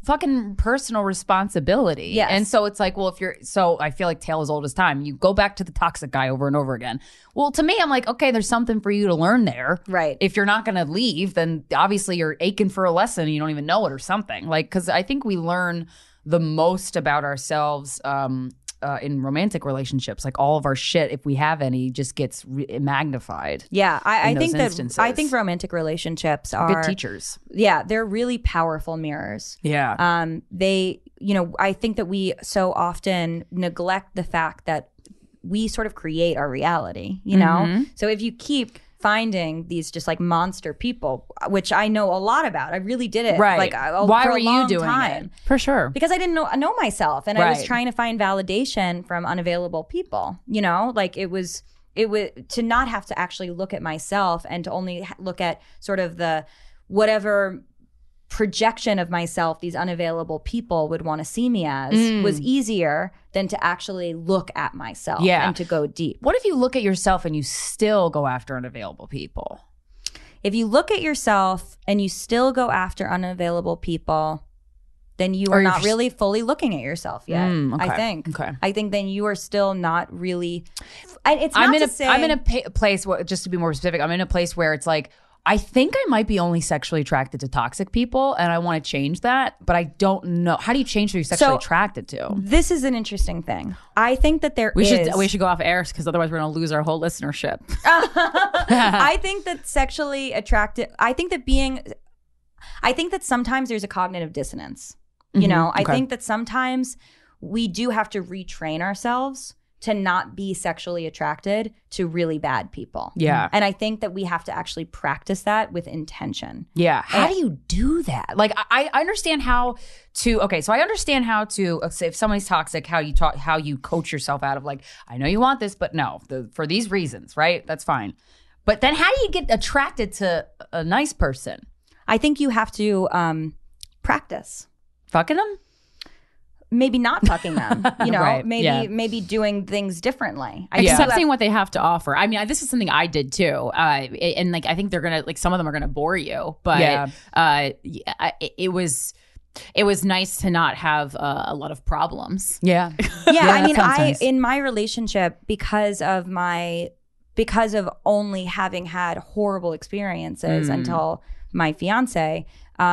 fucking personal responsibility. Yes. And so it's like, well, I feel like tale as old as time. You go back to the toxic guy over and over again. Well, to me, I'm like, okay, there's something for you to learn there. Right. If you're not going to leave, then obviously you're aching for a lesson and you don't even know it or something. Like, because I think we learn the most about ourselves in romantic relationships. Like all of our shit, if we have any, just gets magnified. Yeah, I think instances. I think romantic relationships are good teachers. Yeah, they're really powerful mirrors. Yeah. They, I think that we so often neglect the fact that we sort of create our reality, So if you keep finding these just like monster people, which I know a lot, about. I really did it. Right. Like why for were a long you doing time. it? For sure. Because I didn't know myself, and I was Right. trying to find validation from unavailable people. Like it was to not have to actually look at myself and to only look at sort of the whatever projection of myself these unavailable people would want to see me as was easier than to actually look at myself and to go deep. What if you look at yourself and you still go after unavailable people? If you look at yourself and you still go after unavailable people, then you are not really fully looking at yourself yet. Okay. I think. Okay. I think then you are still not really. It's I'm not in to a say. I'm in a place where, just to be more specific, I'm in a place where it's like, I think I might be only sexually attracted to toxic people, and I want to change that, but I don't know. How do you change who you're sexually attracted to? This is an interesting thing. I think that we should go off air because otherwise we're going to lose our whole listenership. I think that sexually attracted. I think that sometimes there's a cognitive dissonance. I think that sometimes we do have to retrain ourselves to not be sexually attracted to really bad people. Yeah. And I think that we have to actually practice that with intention. Yeah. How do you do that? Like, I understand how to, so I understand how to, say if somebody's toxic, how you coach yourself out of like, I know you want this, but no, for these reasons, right? That's fine. But then how do you get attracted to a nice person? I think you have to practice. Fucking them? Maybe not fucking them, Right, maybe doing things differently. Accepting what they have to offer. I mean, this is something I did too. And like, I think they're going to, like, some of them are going to bore you, but it was nice to not have a lot of problems. Yeah. I mean, in my relationship, because of only having had horrible experiences until my fiance,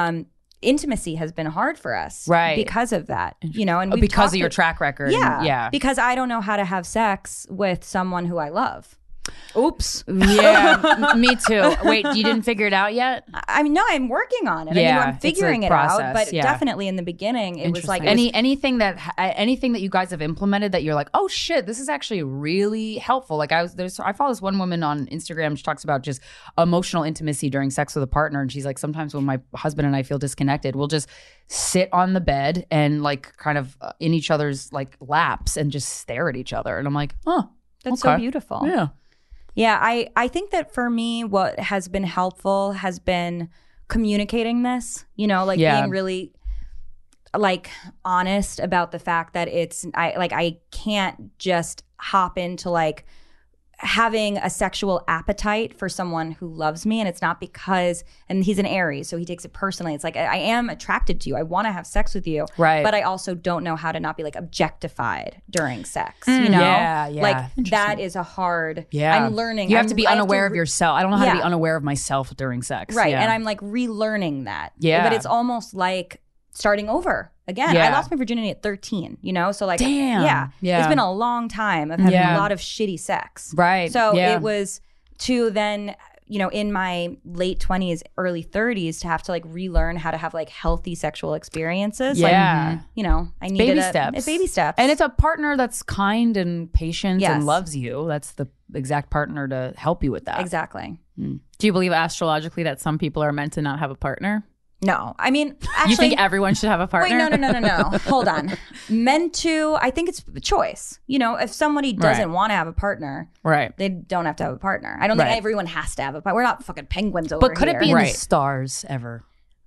intimacy has been hard for us, right? Because of that, and because of your track record, because I don't know how to have sex with someone who I love. Oops. Yeah, me too. Wait, you didn't figure it out yet? I mean, no, I'm working on it. Yeah, I'm figuring it out, but definitely in the beginning, it was like anything that you guys have implemented that you're like, oh shit, this is actually really helpful. Like I follow this one woman on Instagram. She talks about just emotional intimacy during sex with a partner, and she's like, sometimes when my husband and I feel disconnected, we'll just sit on the bed and like kind of in each other's like laps and just stare at each other. And I'm like, oh, that's so beautiful. Yeah. Yeah, I think that for me, what has been helpful has been communicating this, being really like honest about the fact that I can't just hop into like having a sexual appetite for someone who loves me, and it's not because, and he's an Aries, so he takes it personally. It's like, I am attracted to you, I want to have sex with you, right? But I also don't know how to not be like objectified during sex. Yeah, like that is a hard. Yeah, I'm learning. You have to be unaware of yourself. I don't know how to be unaware of myself during sex, right? And I'm like relearning that. Yeah, but it's almost like starting over again. I lost my virginity at 13, so like, damn. It's been a long time of having a lot of shitty sex, right? So it was to then, in my late 20s, early 30s, to have to like relearn how to have like healthy sexual experiences. Yeah. Like, I needed baby steps, and it's a partner that's kind and patient and loves you. That's the exact partner to help you with that. Exactly. Do you believe astrologically that some people are meant to not have a partner? No, I mean, actually, you think everyone should have a partner? Wait, no. Hold on. Meant to, I think it's a choice. If somebody doesn't want to have a partner, right, they don't have to have a partner. I don't think everyone has to have a partner. We're not fucking penguins over here. But could it be in the stars ever?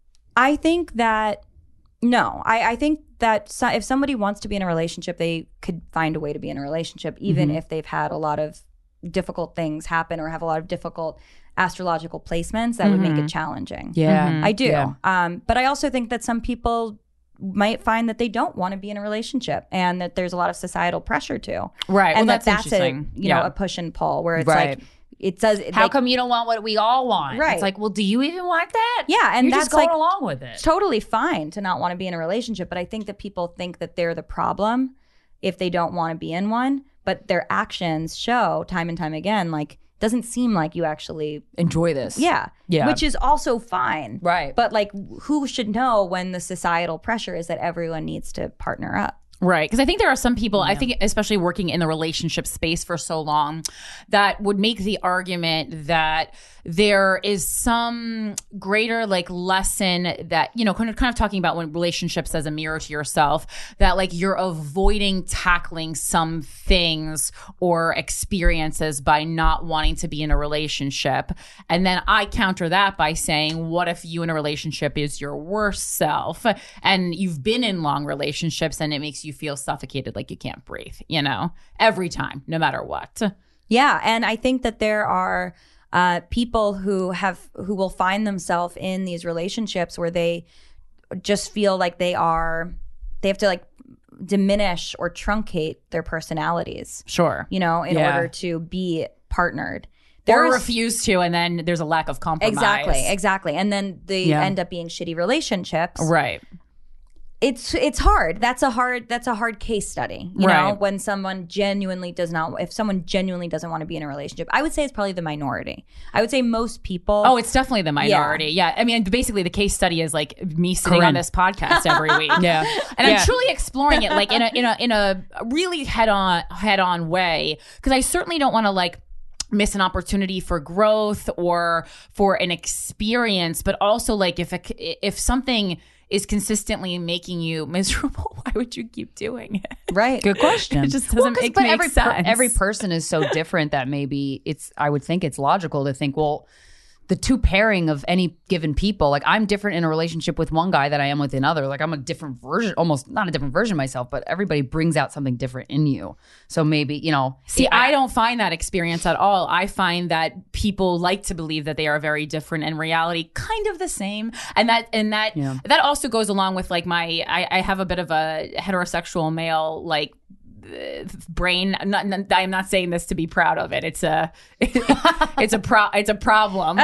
I think that, no. I think that if somebody wants to be in a relationship, they could find a way to be in a relationship, even if they've had a lot of difficult things happen or have a lot of difficult astrological placements that would make it challenging. Yeah, I do. Yeah. But I also think that some people might find that they don't want to be in a relationship and that there's a lot of societal pressure to. Right. And Well, that's a, interesting. a push and pull where it's Right. like, it does. How come you don't want what we all want? Right. It's like, well, do you even want that? Yeah, and you're that's just going like along with it. It's totally fine to not want to be in a relationship, but I think that people think that they're the problem if they don't want to be in one, but their actions show time and time again, like, doesn't seem like you actually enjoy this. Yeah. Yeah. Which is also fine. Right. But like, who should know when the societal pressure is that everyone needs to partner up? Right. Because I think there are some people, I think especially working in the relationship space for so long, that would make the argument that there is some greater like lesson that, kind of talking about when relationships as a mirror to yourself, that like you're avoiding tackling some things or experiences by not wanting to be in a relationship. And then I counter that by saying, what if you in a relationship is your worst self and you've been in long relationships and it makes you feel suffocated, like you can't breathe, every time, no matter what. Yeah. And I think that there are people who will find themselves in these relationships where they just feel like they have to like diminish or truncate their personalities. Sure. In order to be partnered. Or refuse to, and then there's a lack of compromise. Exactly. And then they end up being shitty relationships. Right. It's hard. That's a hard case study. You know, when someone genuinely doesn't want to be in a relationship. I would say it's probably the minority. I would say most people. Oh, it's definitely the minority. Yeah. I mean, basically the case study is like me sitting on this podcast every week. Yeah. And I'm truly exploring it like in a really head on way, because I certainly don't want to like miss an opportunity for growth or for an experience, but also like if something is consistently making you miserable, why would you keep doing it? Right. Good question. It just doesn't make sense. Every person is so different that maybe I would think it's logical to think, well, the two pairing of any given people, like I'm different in a relationship with one guy than I am with another. Like I'm a different version, almost not a different version of myself, but everybody brings out something different in you. So maybe, See, I don't find that experience at all. I find that people like to believe that they are very different, and reality kind of the same. And that also goes along with like I have a bit of a heterosexual male like brain. I'm not saying this to be proud of it. It's a problem.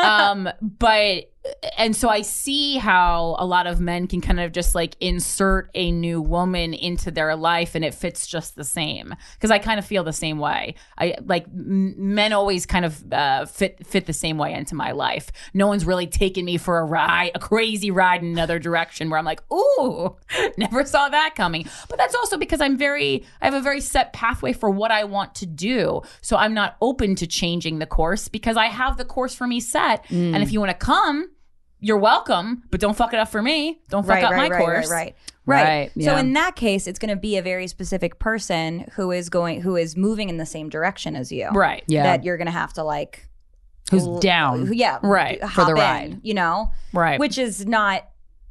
And so I see how a lot of men can kind of just like insert a new woman into their life and it fits just the same. Because I kind of feel the same way. I like men always kind of fit the same way into my life. No one's really taken me for a crazy ride in another direction where I'm like, ooh, never saw that coming. But that's also because I have a very set pathway for what I want to do. So I'm not open to changing the course because I have the course for me set. And if you want to come, you're welcome, but don't fuck it up for me. Don't fuck up my course. Right. Yeah. So in that case, it's going to be a very specific person who is moving in the same direction as you. Right. Yeah. That you're going to have to like. Who's down. Yeah. Right. Hop For the in, ride. Right. Which is not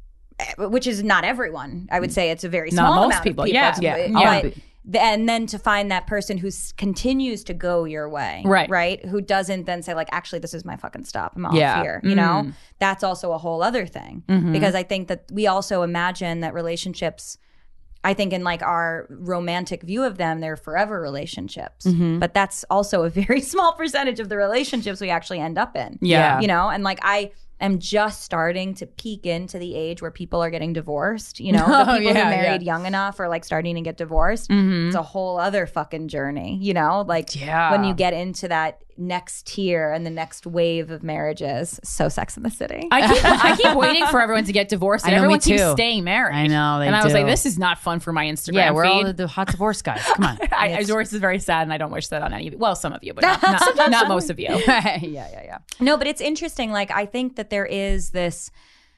everyone. I would say it's a very Not small most amount people. of Yeah. But, and then to find that person who continues to go your way, right? Who doesn't then say like, actually, this is my fucking stop. I'm off here. That's also a whole other thing because I think that we also imagine that relationships, I think in like our romantic view of them, they're forever relationships, but that's also a very small percentage of the relationships we actually end up in. Yeah. And like am just starting to peek into the age where people are getting divorced. The people who married young enough are like starting to get divorced. It's a whole other fucking journey, when you get into that next tier and the next wave of marriages. So Sex and the City. I keep waiting for everyone to get divorced and everyone keeps too. staying married. I know. And I was like, this is not fun for my Instagram Yeah, we're feed. all the hot divorce guys. Come on. Divorce is very sad and I don't wish that on any of you. Well, some of you, but not most of you. Yeah. No, but it's interesting. Like, I think that there is this,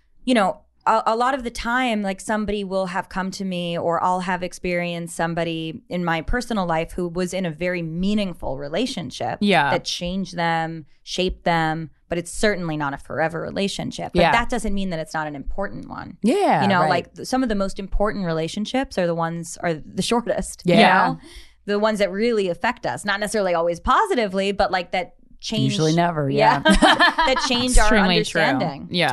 a lot of the time, like somebody will have come to me or I'll have experienced somebody in my personal life who was in a very meaningful relationship that changed them, shaped them, but it's certainly not a forever relationship. But that doesn't mean that it's not an important one. Yeah. Like some of the most important relationships are the shortest. Yeah. The ones that really affect us, not necessarily always positively, but like that change. Usually never. Yeah. That change our Extremely understanding. true. Yeah.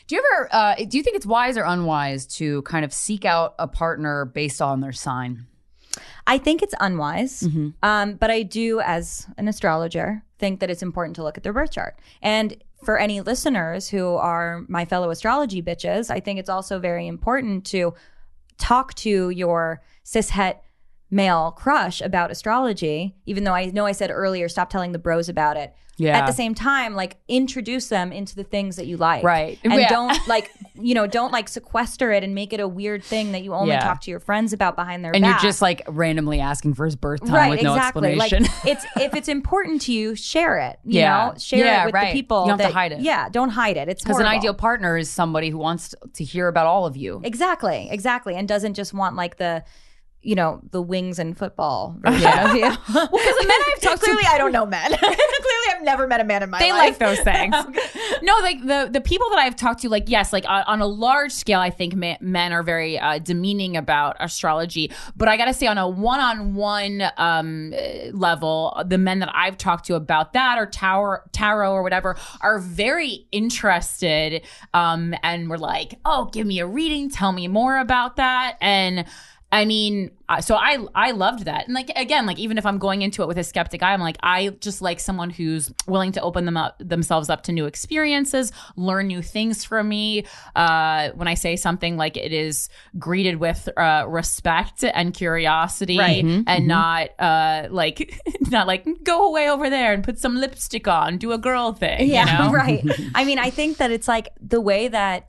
Do you ever? Do you think it's wise or unwise to kind of seek out a partner based on their sign? I think it's unwise, but I do, as an astrologer, think that it's important to look at their birth chart. And for any listeners who are my fellow astrology bitches, I think it's also very important to talk to your cishet male crush about astrology, even though I know I said earlier, stop telling the bros about it. Yeah. At the same time, like, introduce them into the things that you like. Right. And Yeah. don't sequester it and make it a weird thing that you only talk to your friends about behind their And back. you're just like randomly asking for his birth time with no explanation. Like, if it's important to you, share it. You Yeah. know, share Yeah, it with right. the people. You don't have to that- hide it. Yeah, don't hide it. It's Because an horrible. ideal partner is somebody who wants to hear about all of you. Exactly, and doesn't just want like the wings and football version of you. Well, because the men I've talked to, Clearly, I don't know men. Clearly, I've never met a man in my they life. like those things. No, like the people that I've talked to, like, yes, like on a large scale, I think men are very demeaning about astrology. But I got to say, on a one-on-one level, the men that I've talked to about that or tarot or whatever are very interested, and we're like, oh, give me a reading, tell me more about that. And I mean, so I loved that. And like, again, like, even if I'm going into it with a skeptic eye, I'm like, I just like someone who's willing to open themselves up to new experiences, learn new things from me. When I say something, like, it is greeted with respect and curiosity, Right. and not like go away over there and put some lipstick on, do a girl thing. Yeah, you know? right. I mean, I think that it's like the way that,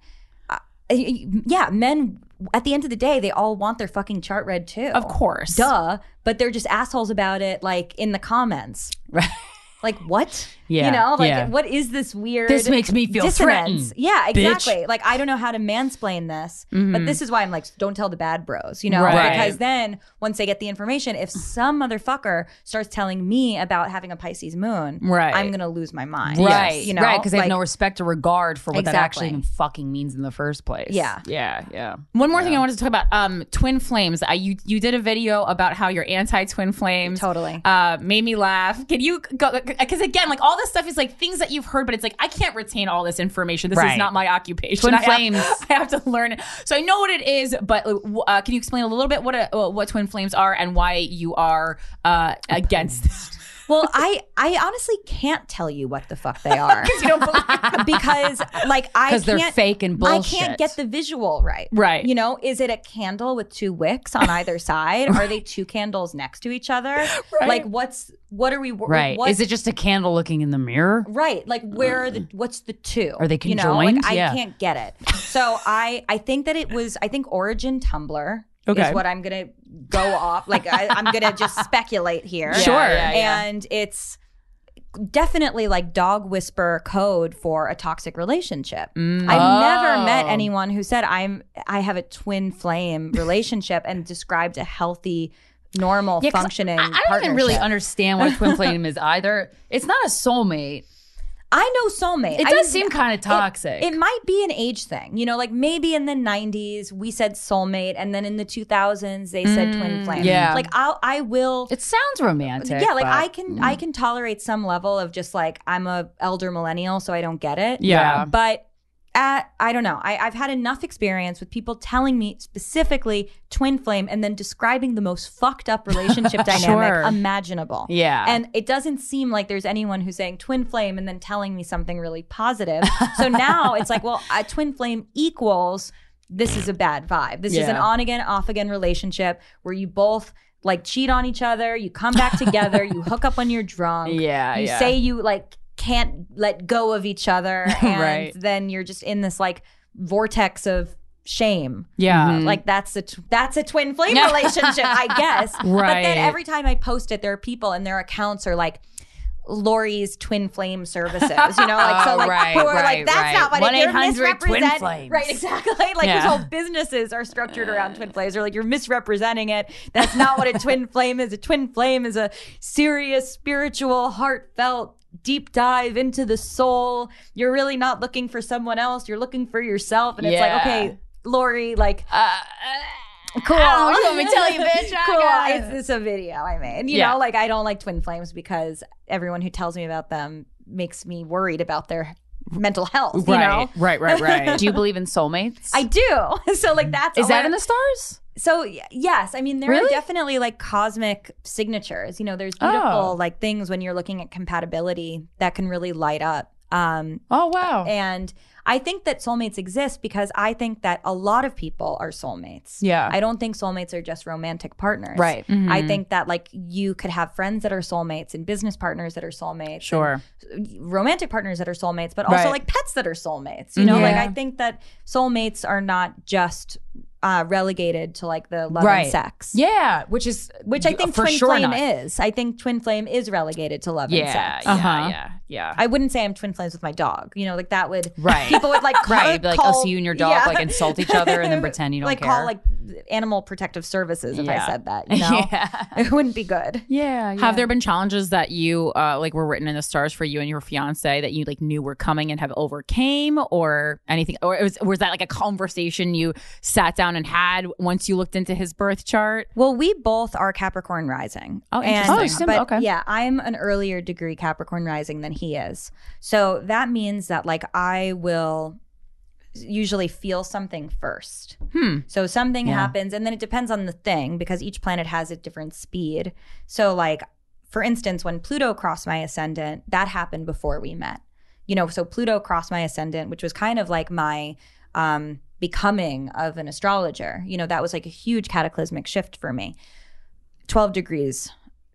men, at the end of the day, they all want their fucking chart read too. Of course. Duh. But they're just assholes about it, like, in the comments. Right. Like, what? Yeah, You know, like, yeah. what is this weird This makes me feel dissonance? threatened, Yeah, exactly. bitch. Like, I don't know how to mansplain this, but this is why I'm like, don't tell the bad bros, you know? Right. Because then once they get the information, if some motherfucker starts telling me about having a Pisces moon, Right. I'm going to lose my mind. Right. You know? Right. Because they have Like, no respect or regard for what that actually Exactly. even fucking means in the first place. Yeah. Yeah. Yeah. One more thing I wanted to talk about, twin flames. You did a video about how you're anti-twin flames. Totally. Made me laugh. Can you go, because again, like, all this stuff is like things that you've heard, but it's like, I can't retain all this information. This Right. is not my occupation. Twin I flames. I have to learn it. So I know what it is, but can you explain a little bit what twin flames are and why you are against it? Well, I honestly can't tell you what the fuck they are. You don't believe Because like I 'Cause they're can't- fake and I bullshit. can't get the visual right. Right. You know, is it a candle with two wicks on either side? Are they two candles next to each other? Right. Like what are we Right. What, Is it just a candle looking in the mirror? right? Like where are what's the two? Are they You know, like conjoined? I Yeah. can't get it. So I think that I think Origin Tumblr Okay. is what I'm gonna go off. Like I'm gonna just speculate here. Sure. Yeah, And it's definitely like dog whisper code for a toxic relationship. I've never met anyone who said I have a twin flame relationship and described a healthy, normal, Yeah, 'cause functioning I don't even really partnership. understand what a twin flame is either. It's not a soulmate. I know soulmate. It I does mean, seem kind of toxic. It might be an age thing. You know, like maybe in the 90s we said soulmate and then in the 2000s they said twin flame. yeah. Like I will it sounds romantic. yeah, like but- I can tolerate some level of just like I'm a elder millennial so I don't get it. Yeah. But I don't know. I've had enough experience with people telling me specifically twin flame and then describing the most fucked up relationship dynamic Sure. imaginable. Yeah. And it doesn't seem like there's anyone who's saying twin flame and then telling me something really positive. So now it's like, well, a twin flame equals this is a bad vibe. This is an Yeah. on again, off again relationship where you both like cheat on each other, you come back together, you hook up when you're drunk. Yeah, You yeah. say you like can't let go of each other and Right. then you're just in this like vortex of shame. Yeah. Like that's a twin flame relationship, I guess. But Right. then every time I post it, there are people and their accounts are like Lori's twin flame services, you know, like so Oh, like right, who are right, like that's right. not what it, you're 1-800 twin misrepresent- flames. Right, exactly. Like Yeah. whose whole businesses are structured around twin flames. Or like you're misrepresenting it. That's not what a twin flame is. A twin flame is a serious, spiritual, heartfelt deep dive into the soul. You're really not looking for someone else. You're looking for yourself. And it's like, Yeah. okay, Lori, like cool. I don't know what you want me to tell you, bitch. I Cool. got it. It's a video I made. You Yeah. know, like I don't like twin flames because everyone who tells me about them makes me worried about their mental health, you know? Right. Do you believe in soulmates? I do. So like Is that in the stars? So yes, I mean there Really? are definitely like cosmic signatures. You know, there's beautiful like things when you're looking at compatibility that can really light up. Oh wow. And I think that soulmates exist because I think that a lot of people are soulmates. Yeah. I don't think soulmates are just romantic partners. Right. I think that like you could have friends that are soulmates and business partners that are soulmates. Sure. And romantic partners that are soulmates, but also Right. like pets that are soulmates. You know, like Yeah. I think that soulmates are not just relegated to like the love Right. and sex. Yeah, which I think for Twin sure Flame not. is. I think Twin Flame is relegated to love and Yeah, sex. yeah. I wouldn't say I'm twin flames with my dog. You know, like that would Right. people would like Right, be like, call, oh, so you and your dog like insult each other and then pretend you don't like care. call like animal protective services if I Yeah. said that. You know, Yeah. it wouldn't be good. Yeah. Have there been challenges that you like were written in the stars for you and your fiance that you like knew were coming and have overcame, or anything, or was that like a conversation you sat down and had once you looked into his birth chart? Well, we both are Capricorn rising. Oh, interesting. Oh, sim- but okay. yeah, I'm an earlier degree Capricorn rising than he is. So that means that like I will usually feel something first. So something happens and then it depends on the thing because each planet has a different speed. So like, for instance, when Pluto crossed my ascendant, that happened before we met. You know, so Pluto crossed my ascendant, which was kind of like my becoming of an astrologer. You know, that was like a huge cataclysmic shift for me. 12 degrees.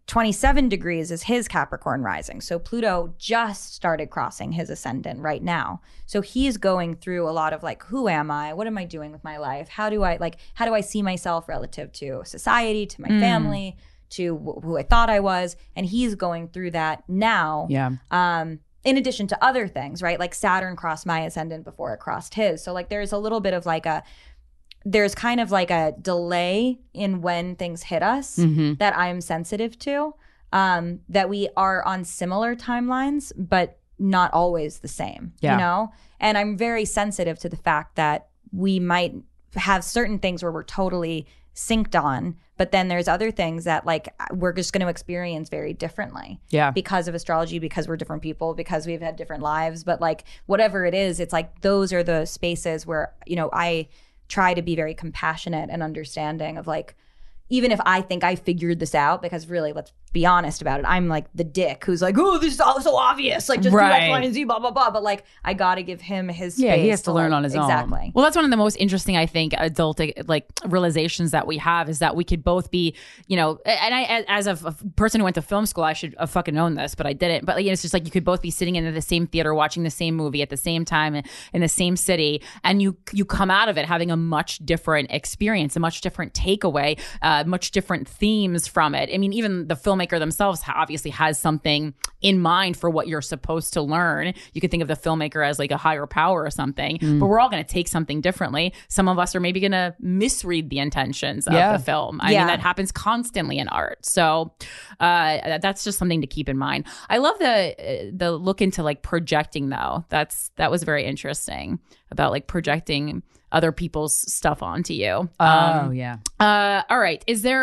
27 degrees is his Capricorn rising. So Pluto just started crossing his ascendant right now. So he's going through a lot of like, who am I? What am I doing with my life? How do I see myself relative to society, to my family, to who I thought I was? And he's going through that now. Yeah. In addition to other things, right? Like Saturn crossed my ascendant before it crossed his. So like there's a little bit of like there's kind of like a delay in when things hit us that I'm sensitive to, that we are on similar timelines, but not always the same, you know? And I'm very sensitive to the fact that we might have certain things where we're totally synced on, but then there's other things that like we're just going to experience very differently. Yeah. Because of astrology, because we're different people, because we've had different lives. But like whatever it is, it's like those are the spaces where, you know, I try to be very compassionate and understanding of like, even if I think I figured this out, because really, let's be honest about it, I'm like the dick who's like, oh, this is all so obvious. Like, just do X, Y, and Z, blah, blah, blah. But like, I got to give him his space. Yeah, he has to learn like, on his own. Exactly. Well, that's one of the most interesting, I think, adult like realizations that we have is that we could both be, you know, and I, as a person who went to film school, I should have fucking known this, but I didn't. But you know, it's just like you could both be sitting in the same theater, watching the same movie at the same time in the same city, and you come out of it having a much different experience, a much different takeaway, much different themes from it. I mean, even the filmmaker themselves obviously has something in mind for what you're supposed to learn. You could think of the filmmaker as like a higher power or something, but we're all going to take something differently. Some of us are maybe going to misread the intentions of the film. I mean, that happens constantly in art. So that's just something to keep in mind. I love the look into like projecting though. That was very interesting about like projecting other people's stuff onto you. Oh, yeah. All right.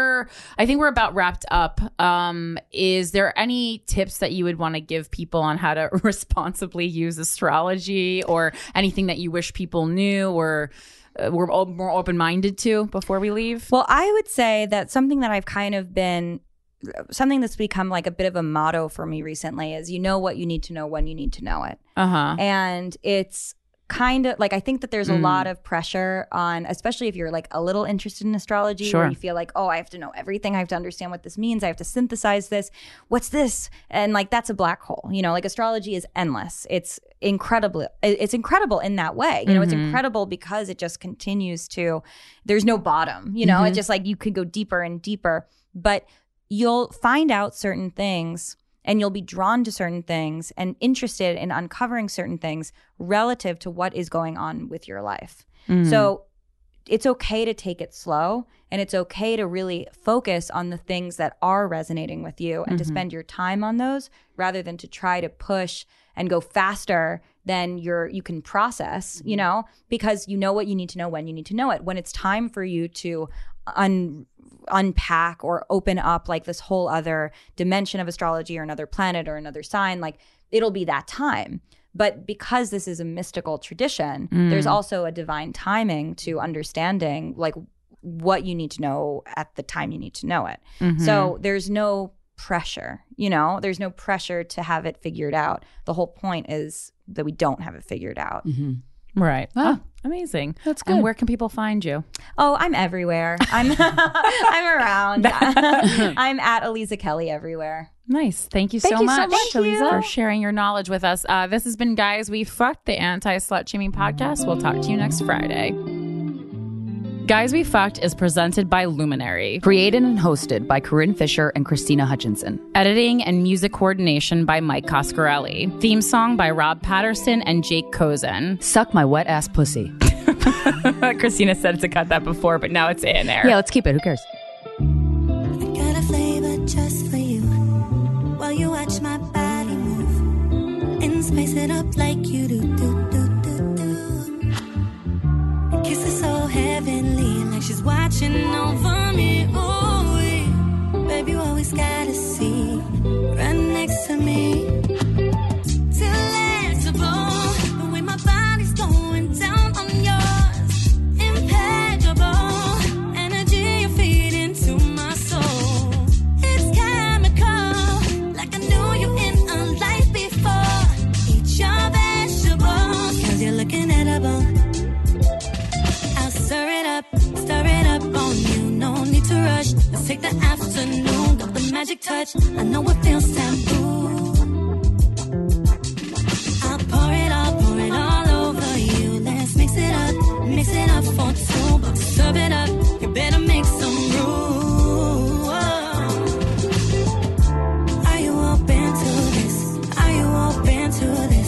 I think we're about wrapped up. Is there any tips that you would want to give people on how to responsibly use astrology, or anything that you wish people knew or were more open-minded to before we leave? Well, I would say that something that I've kind of been, something that's become like a bit of a motto for me recently is you know what you need to know when you need to know it. And it's kind of like, I think that there's a lot of pressure on, especially if you're like a little interested in astrology, where you feel like, oh, I have to know everything. I have to understand what this means. I have to synthesize this. What's this? And like, that's a black hole, you know, like astrology is endless. It's incredible. It's incredible in that way. You know, it's incredible because it just continues to, there's no bottom, you know, it's just like you could go deeper and deeper, but you'll find out certain things and you'll be drawn to certain things and interested in uncovering certain things relative to what is going on with your life. So it's okay to take it slow, and it's okay to really focus on the things that are resonating with you and to spend your time on those rather than to try to push and go faster than you can process, you know, because you know what you need to know when you need to know it. When it's time for you to unpack or open up like this whole other dimension of astrology or another planet or another sign, like it'll be that time. But because this is a mystical tradition, there's also a divine timing to understanding like what you need to know at the time you need to know it. So there's no pressure, there's no pressure to have it figured out. The whole point is that we don't have it figured out. Right. Oh, amazing. That's good. And where can people find you? Oh, I'm everywhere. I'm around. I'm at Aliza Kelly everywhere. Nice. Thank you so much, Aliza, for sharing your knowledge with us. This has been Guys We Fucked, the Anti-Slut Shaming Podcast. We'll talk to you next Friday. Guys We Fucked is presented by Luminary. Created and hosted by Corinne Fisher and Christina Hutchinson. Editing and music coordination by Mike Coscarelli. Theme song by Rob Patterson and Jake Kozen. Suck my wet ass pussy. Christina said to cut that before, but now it's in there. Yeah, let's keep it. Who cares? I got a flavor just for you. While you watch my body move and spice it up like you do. Kiss is so heavenly, like she's watching over me. Ooh, baby, you always gotta see right next to me. Delectable, the way my body's going down on yours. Impeccable, energy you feed into my soul. It's chemical, like I knew you in a life before. Eat your vegetables, 'cause you're looking edible. Stir it up on you, no need to rush. Let's take the afternoon, got the magic touch. I know it feels taboo. I'll pour it all over you. Let's mix it up for two. But to serve it up, you better make some room. Are you open to this? Are you open to this?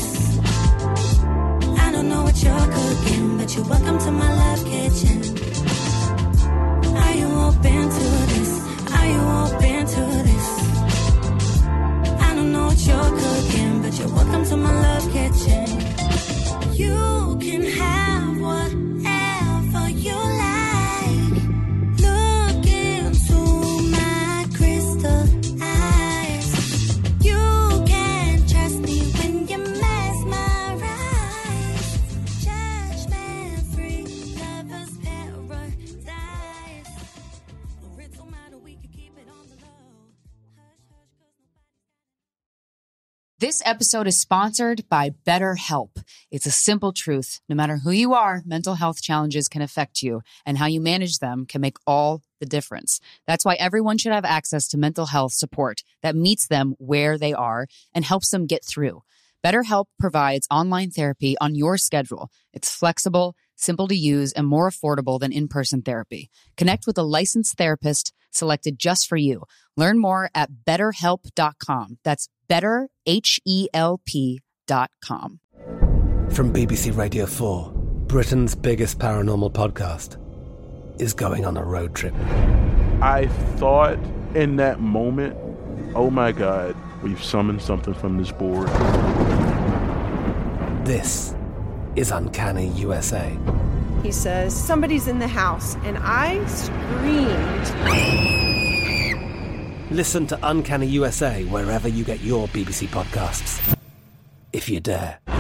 I don't know what you're cooking, but you're welcome to my love kitchen. Are you open to this? Are you open to this? I don't know what you're cooking, but you're welcome to my love kitchen. You can have whatever you like. Look into my crystal eyes. You can trust me when you mesmerize. Judgment free, lovers paradise. Or it don't matter, we can keep it on the low. This episode is sponsored by BetterHelp. It's a simple truth. No matter who you are, mental health challenges can affect you, and how you manage them can make all the difference. That's why everyone should have access to mental health support that meets them where they are and helps them get through. BetterHelp provides online therapy on your schedule. It's flexible, simple to use, and more affordable than in-person therapy. Connect with a licensed therapist selected just for you. Learn more at BetterHelp.com. That's BetterHelp.com. From BBC Radio 4, Britain's biggest paranormal podcast is going on a road trip. I thought in that moment, oh my God, we've summoned something from this board. This is Uncanny USA. He says, somebody's in the house, and I screamed. Listen to Uncanny USA wherever you get your BBC podcasts, if you dare.